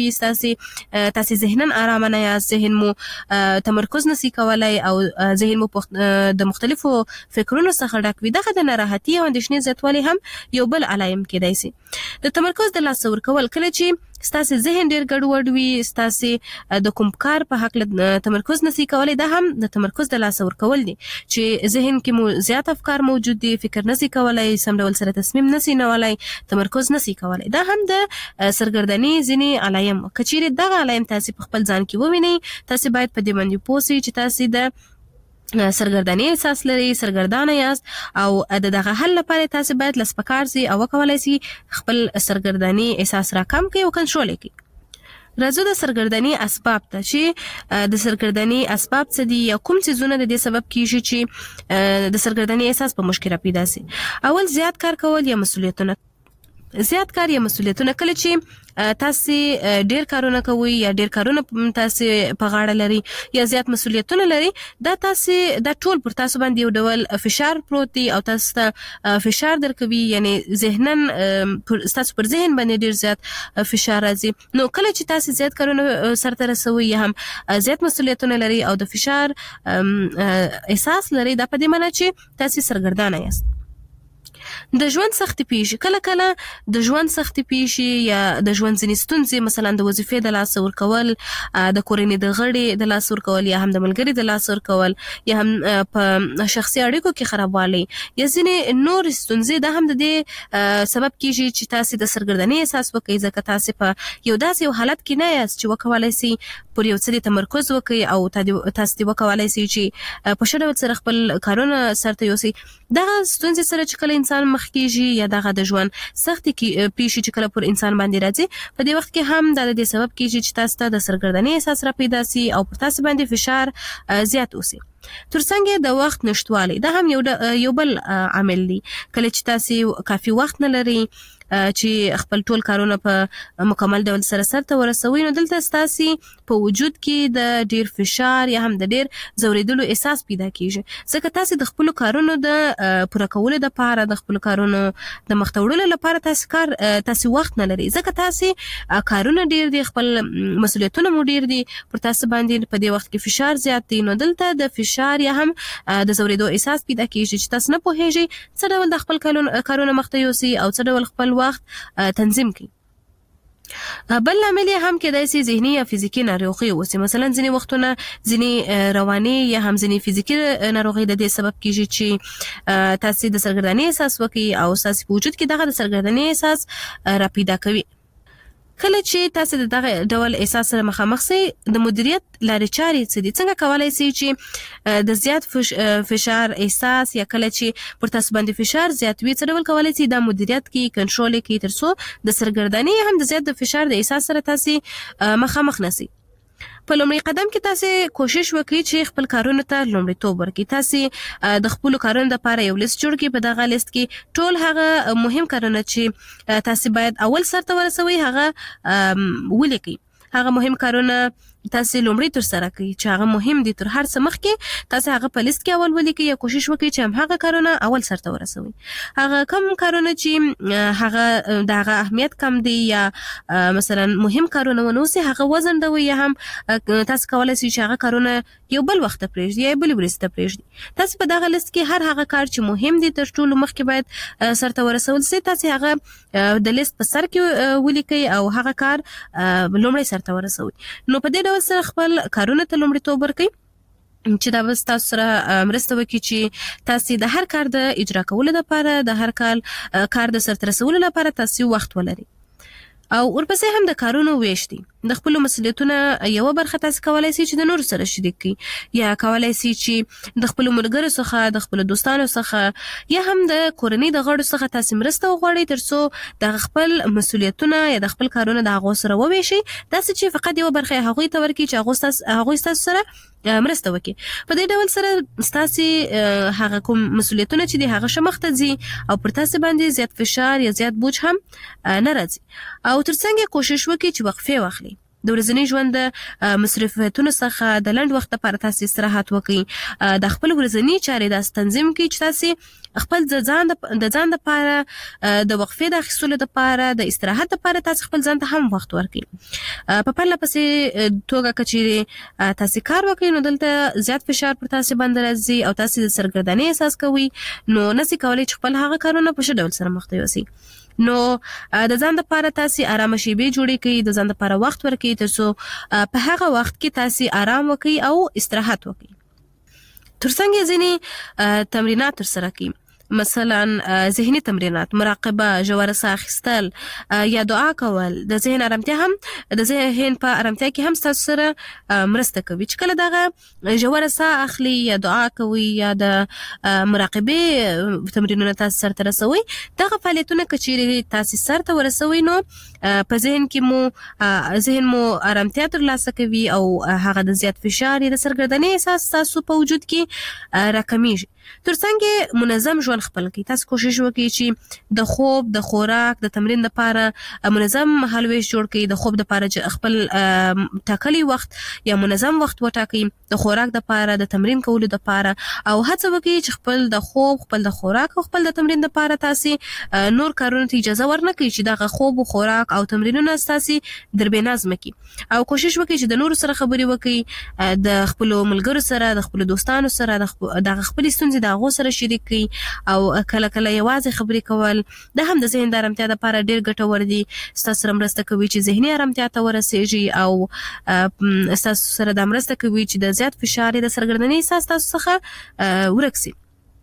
تاسو ذهنن آرامه نه یاست، ذهن مو تمرکز نشي کولای او ذهن مو د مختلفو فکرونو څخه ډک وي. دغه د ناراحتي او اندېښنې زیاتوالی هم یو بل علایم کېدای شي. د تمرکز د لاسه ورکول، کله چې ستاسو ذهن ډیر ګډوډ وي، ستاسو د کوم کار په هکله تمرکز نشي کولای، دا هم د تمرکز د لاسه ورکول دي چې ذهن کې مو زیات افکار موجود دي، فکر نشي کولای، سم ډول سره تصمیم نشي نیولای، تمرکز نشي کولای. دا هم د سرګردانۍ ځینې علایم. کچېرې دغه علایم تاسو په خپل ځان کې ووینئ، تاسو باید په دې باندې پوه شئ چې تاسو د سرګردانۍ احساس لري، سرګردانه یاست او د دغه حل لپاره تاسو باید لسپکار سي او وکولای سي خپل سرګردانۍ احساس راکم کړئ او کنټرول کړئ. راځو د سرګردانۍ اسباب ته، چې د سرګردانۍ اسباب څه دي یا کوم څیزونه د دې سبب کیږي چې د سرګردانۍ احساس په مشکل پیدا سي. اول زیات کار کول یا مسؤلیتونه. زیات کار یا مسؤلیتونه، کله چې تاسو ډیر کارونه کوئ یا ډیر کارونه تاسو په غاړه لري یا زیات مسؤلیتونه لري، دا ټول پر تاسو باندې یو ډول فشار پروت دی او تاسو ته فشار درکوي، یعنی ذهنن تاسو پر ذهن باندې ډیر زیات فشار راځي. نو کله چې تاسو زیات کارونه سرته رسوي یا هم زیات مسؤلیتونه لري او د فشار احساس لري، دا په دې معنی چې تاسو سرګردانه یاست. د ژوند سختي پیښې، کله کله د ژوند سختي پیښې یا د ژوند ځینې ستونزې، مثلا د وظیفې د لاسه ورکول، د کورنۍ د غړي د لاسه ورکول یا هم د ملګري د لاسه ورکول یا هم په شخصي اړیکو کې خرابوالی یا ځینې نور ستونزې، دا هم د دې سبب کیږي چې تاسو د سرګردانۍ احساس وکړئ، ځکه تاسو په یو داسې حالت کې نه یاست چې وکولای شئ پر یو څه تمرکز وکړئ او تاسو دې وکولای شئ چې په ښه ډول سره خپل کارونه سرته یوسئ. دغه ستونزې سره چې کله انسان مخ کیږي یا دغه د ژوند سختي پیښې چې کله پر انسان باندې راځي، په دې وخت کې هم دا د دې سبب کیږي چې تاسو ته د سرګردانۍ احساس را پیدا سي او پر تاسو باندې فشار زیات اوسي. ترڅنګ د وخت نشټوالی، دا هم یو بل عامل دی. کله چې تاسو کافي وخت نه لرئ چې خپل ټول کارونه په مکمل ډول سرته ورسوي، نو دلته تاسو په وجود کې د ډیر فشار یا هم د ډیر زوریدلو احساس پیدا کیږي، ځکه تاسو د خپل کارونو د پوره کولو لپاره، د خپل کارونو د مخ ته وړلو لپاره تاسو وخت نه لرئ، ځکه تاسو کارونه ډیر دي، خپل مسؤلیتونه مو ډیر دي، پر تاسو باندې په دې وخت کې فشار زیات دی. نو دلته د فشار یا هم د زوریدو احساس پیدا کیږي چې تاسو نه پوهیږئ څه ډول د خپل کارونه مخ ته یوسئ او څه ډول خپل وخت تنظیم کړئ. بل لامل هم کېدای شي ذهني یا فزیکی ناروغي وسی، مثلا ځینې وختونه ځینې رواني یا هم ځینې فزیکی ناروغي د دې سبب کیږي چې تاسو د سرګردانۍ احساس وکړي او تاسو په وجود کې دغه د سرګردانۍ احساس را پیدا کوي. کله چې تاسو د دغه ډول احساس سره مخامخ سئ د مدیریت لارې چارې څه دي؟ څنګه کولای شئ چې د زیات فشار احساس یا کله چې پر تاسو باندې فشار زیات وي څه ډول کولای شئ دا مدیریت کې کنټرول کې ترڅو د سرګردانۍ هم د زیات د فشار د احساس سره تاسو مخامخ نشئ. په لومړي قدم کې تاسو کوشش وکړئ چې خپل کارونه ته لومړیتوب ورکړئ. تاسو د خپل کارونو لپاره یو لیست جوړ کړئ. په دغه لیست کې ټول هغه مهم کارونه چې تاسو باید اول سرته ورسوي هغه ولیکئ. هغه مهم کارونه تاسو لومړی تر سره کوي چې هغه مهم دي تر هر څه مخکې تاسو هغه په لیست کې اول ولیکئ یا کوشش وکړئ چې هم هغه کارونه اول سرته ورسوي. هغه کم کارونه چې هغه دغه اهمیت کم دي یا مثلا مهم کارونه ونوسي هغه وزندوي یا هم تاسو کولای شئ چې هغه کارونه یو بل وخت پرېږدئ یا بل ورځ ته پرېږدئ. تاسو په دغه لیست کې هر هغه کار چې مهم دي تر ټولو مخکې باید سرته ورسول شي تاسو هغه د لیست په سر کې ولیکئ او هغه کار لومړی سرته ورسوي. نو په دې ډول سره خپل کارونه ته لومړیتوب ورکړئ چې دا بس تاسو سره مرسته وکړي چې تاسو د هر کار د اجرا کولو لپاره د هر کار د سرته رسولو لپاره تاسو وخت ولرئ. او ورپسې هم د کارونو ویش دي. د خپل مسؤلیتونو یو برخه تاسو کولای شئ چې د نور سره شریک کړئ یا کولای شئ چې د خپل ملګرو څخه د خپل دوستانو څخه یا هم د کورنۍ د غړو څخه تاسو مرسته وغواړئ ترڅو د خپل مسؤلیتونو یا د خپل کارونو د هغو سره وویشئ تاسو چې فقط یو برخه هغوی ته ورکړئ چې هغوی تاسو سره مرسته وکړي. په دې ډول سره تاسو هغه کوم مسؤلیتونه چې د هغه شمخته ځي او پر تاسو باندې زیات فشار یا زیات بوج هم نه راځي. او ترڅنګ کوشش وکړئ چې وقفه واخلئ. د ورځني ژوند د مصرفاتونو څخه د لنډ وخت لپاره تاسو استراحت وکړئ. د خپل ورځني چارې د تنظیم کړئ چې تاسو خپل د ځان لپاره د وقفې د اخیستلو لپاره د استراحت لپاره تاسو خپل ځان ته هم وخت ورکړئ. په پرله پسې توګه کچېرې تاسو کار وکړئ نو دلته زیات فشار پر تاسو باندې راځي او تاسو د سرګردانۍ احساس کوئ نو نسی کولای چې خپل هغه کارونه په ښه ډول سره مخته یوسئ. نو د ځان لپاره تاسو آرام شیبې جوړې کړئ. د ځان لپاره وخت ورکړئ ترڅو په هغه وخت کې تاسو آرام وکړئ او استراحت وکړئ. ترڅنګ ځینې تمرینات ترسره کړئ مثلا ذهني تمرینات، مراقبه، ژوره ساه اخیستل یا دعا کول د ذهن آرامتیا هم د ذهن په آرامتیا کې هم تاسو سره مرسته کوي. چې کله دغه ژوره ساه اخلي یا دعا کوي یا د مراقبه تمرینونه تاسو سره رسوي دغه فعالیتونه کچېرې تاسو سره ورسوي نو په ذهن مو آرامتیا ترلاسه کوي او هغه د زیات فشار یا د سرګردانۍ احساس تاسو په وجود کې راکمیږي. ترڅنګ منظم ژوند خپل کړئ. تاسو کوشش وکړئ چې د خوب، د خوراک، د تمرین لپاره منظم مهالویش جوړ کړئ. د خوب لپاره خپل ټاکلي وخت یا منظم وخت وټاکئ. د خوراک لپاره، د تمرین کولو لپاره او هڅه وکړئ چې خپل د خوب، خپل د خوراک او خپل د تمرین لپاره تاسو نور کارونه ته اجازه ورنکړئ چې دغه خوب او خوراک او تمرینونه تاسو دربې نظم کړئ. او کوشش وکړئ چې د نور سره خبرې وکړئ، د خپل ملګرو سره، د خپل دوستانو سره، د خپل ستونزې د هغو سره شریک کړئ او کله کله یوازې خبرې کول د هم د ذهن د آرامتیا لپاره ډېر ګټور دي. ستاسو سره مرسته کوي چې ذهني آرامتیا ته ورسیږي او ستاسو سره د مرسته کوي چې د زیات فشار د سرګردانۍ احساس تاسو څخه ورک شي.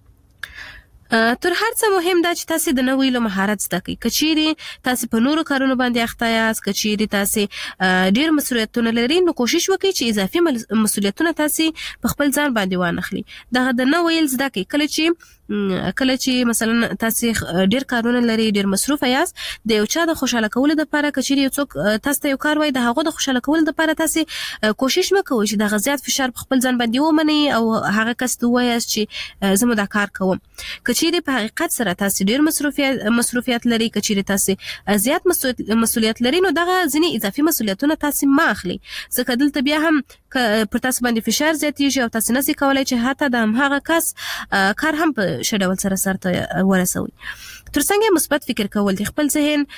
تر هر څه مهم دا چې تاسو د نوې مهارت زده کړئ. کچېرې تاسو په نورو کارونو باندې اخته یاست، کچېرې تاسو ډېر مسؤلیتونه لرئ نو کوشش وکړئ چې اضافي مسؤلیتونه تاسو په خپل ځان باندې وانخلئ. دغه د نوې زده کړئ. کله چې مثلا تاسو ډېر کارونه لري، ډېر مصروف یاست، د یو چا د خوشاله کولو لپاره کچېرې یو څوک تاسو ته یو کار وایي د هغه د خوشاله کولو لپاره تاسو کوشش وکړئ چې دغه زیات فشار په خپل ځان باندې ومنئ او هغه کس ته ووایاست چې زه مو دا کار کوم. کچېرې په حقیقت سره تاسو ډېر مصروفیت لري، کچېرې تاسو زیات مسؤلیت لري نو دغه ځینې اضافي مسؤلیتونه تاسو ما اخلي ځکه دلته بیا هم پر تاسو باندې فشار زیاتېږي او تاسو نشئ کولای چې حتی د هماغه کس کار هم په ښه ډول سره ورسوي. ترڅنګ مثبت فکر کول دي. خپل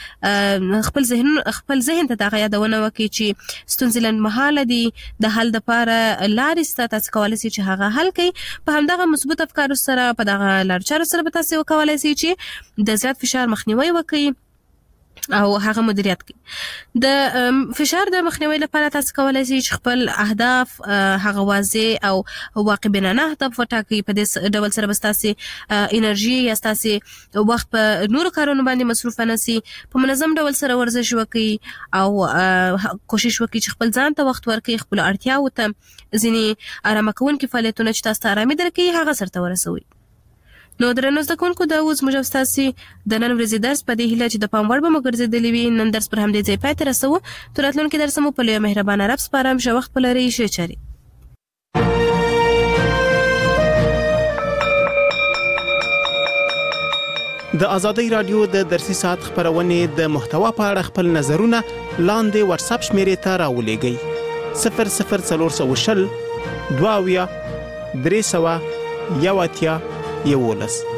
ذهن ته دغه یادونه وکړي چې ستونزې لنډمهاله دي، د حل لپاره لارې شته، تاسو کولی شئ چې هغه حل کړئ. په همدغه مثبت افکارو سره، په دغه لارو چارو سره به تاسو وکولی شئ چې د زیات فشار مخنیوی وکړئ او هغه مدیریت کوي. د فشار د مخنیوي لپاره تاسو کولای شئ چې خپل اهداف هغه واضح او واقع بینانه اهداف وټاکئ. په دې ډول سره به ستاسو انرژي یا ستاسو وخت په نورو کارونو باندې مصروف نه سي. په منظم ډول سره ورزش وکړئ او کوشش وکړئ چې خپل ځان ته وخت ورکړئ، خپل اړتیاو ته ځینې آرامه کوونکي فعالیتونه چې تاسو ته آرامي درکوي هغه سرته ورسوئ. نو درنو زده کوونکو دا اوس موږ تاسو د نن ورځې درس په دې هیله چې د پام وړ به مو ګرځېدلی وي. نن درس پر همدې ځای پای ته رسوو. تر راتلونکي درس مو په لوی مهربانه رب سپارم. ښه وخت ولرئ. ښه چارې. د ازادۍ رادیو د درسي ساعت خبرونه د محتوا په اړه خپل نظرونه لاندې واتس اپ شمیرې ته راولېږئ. 00420 22 300 11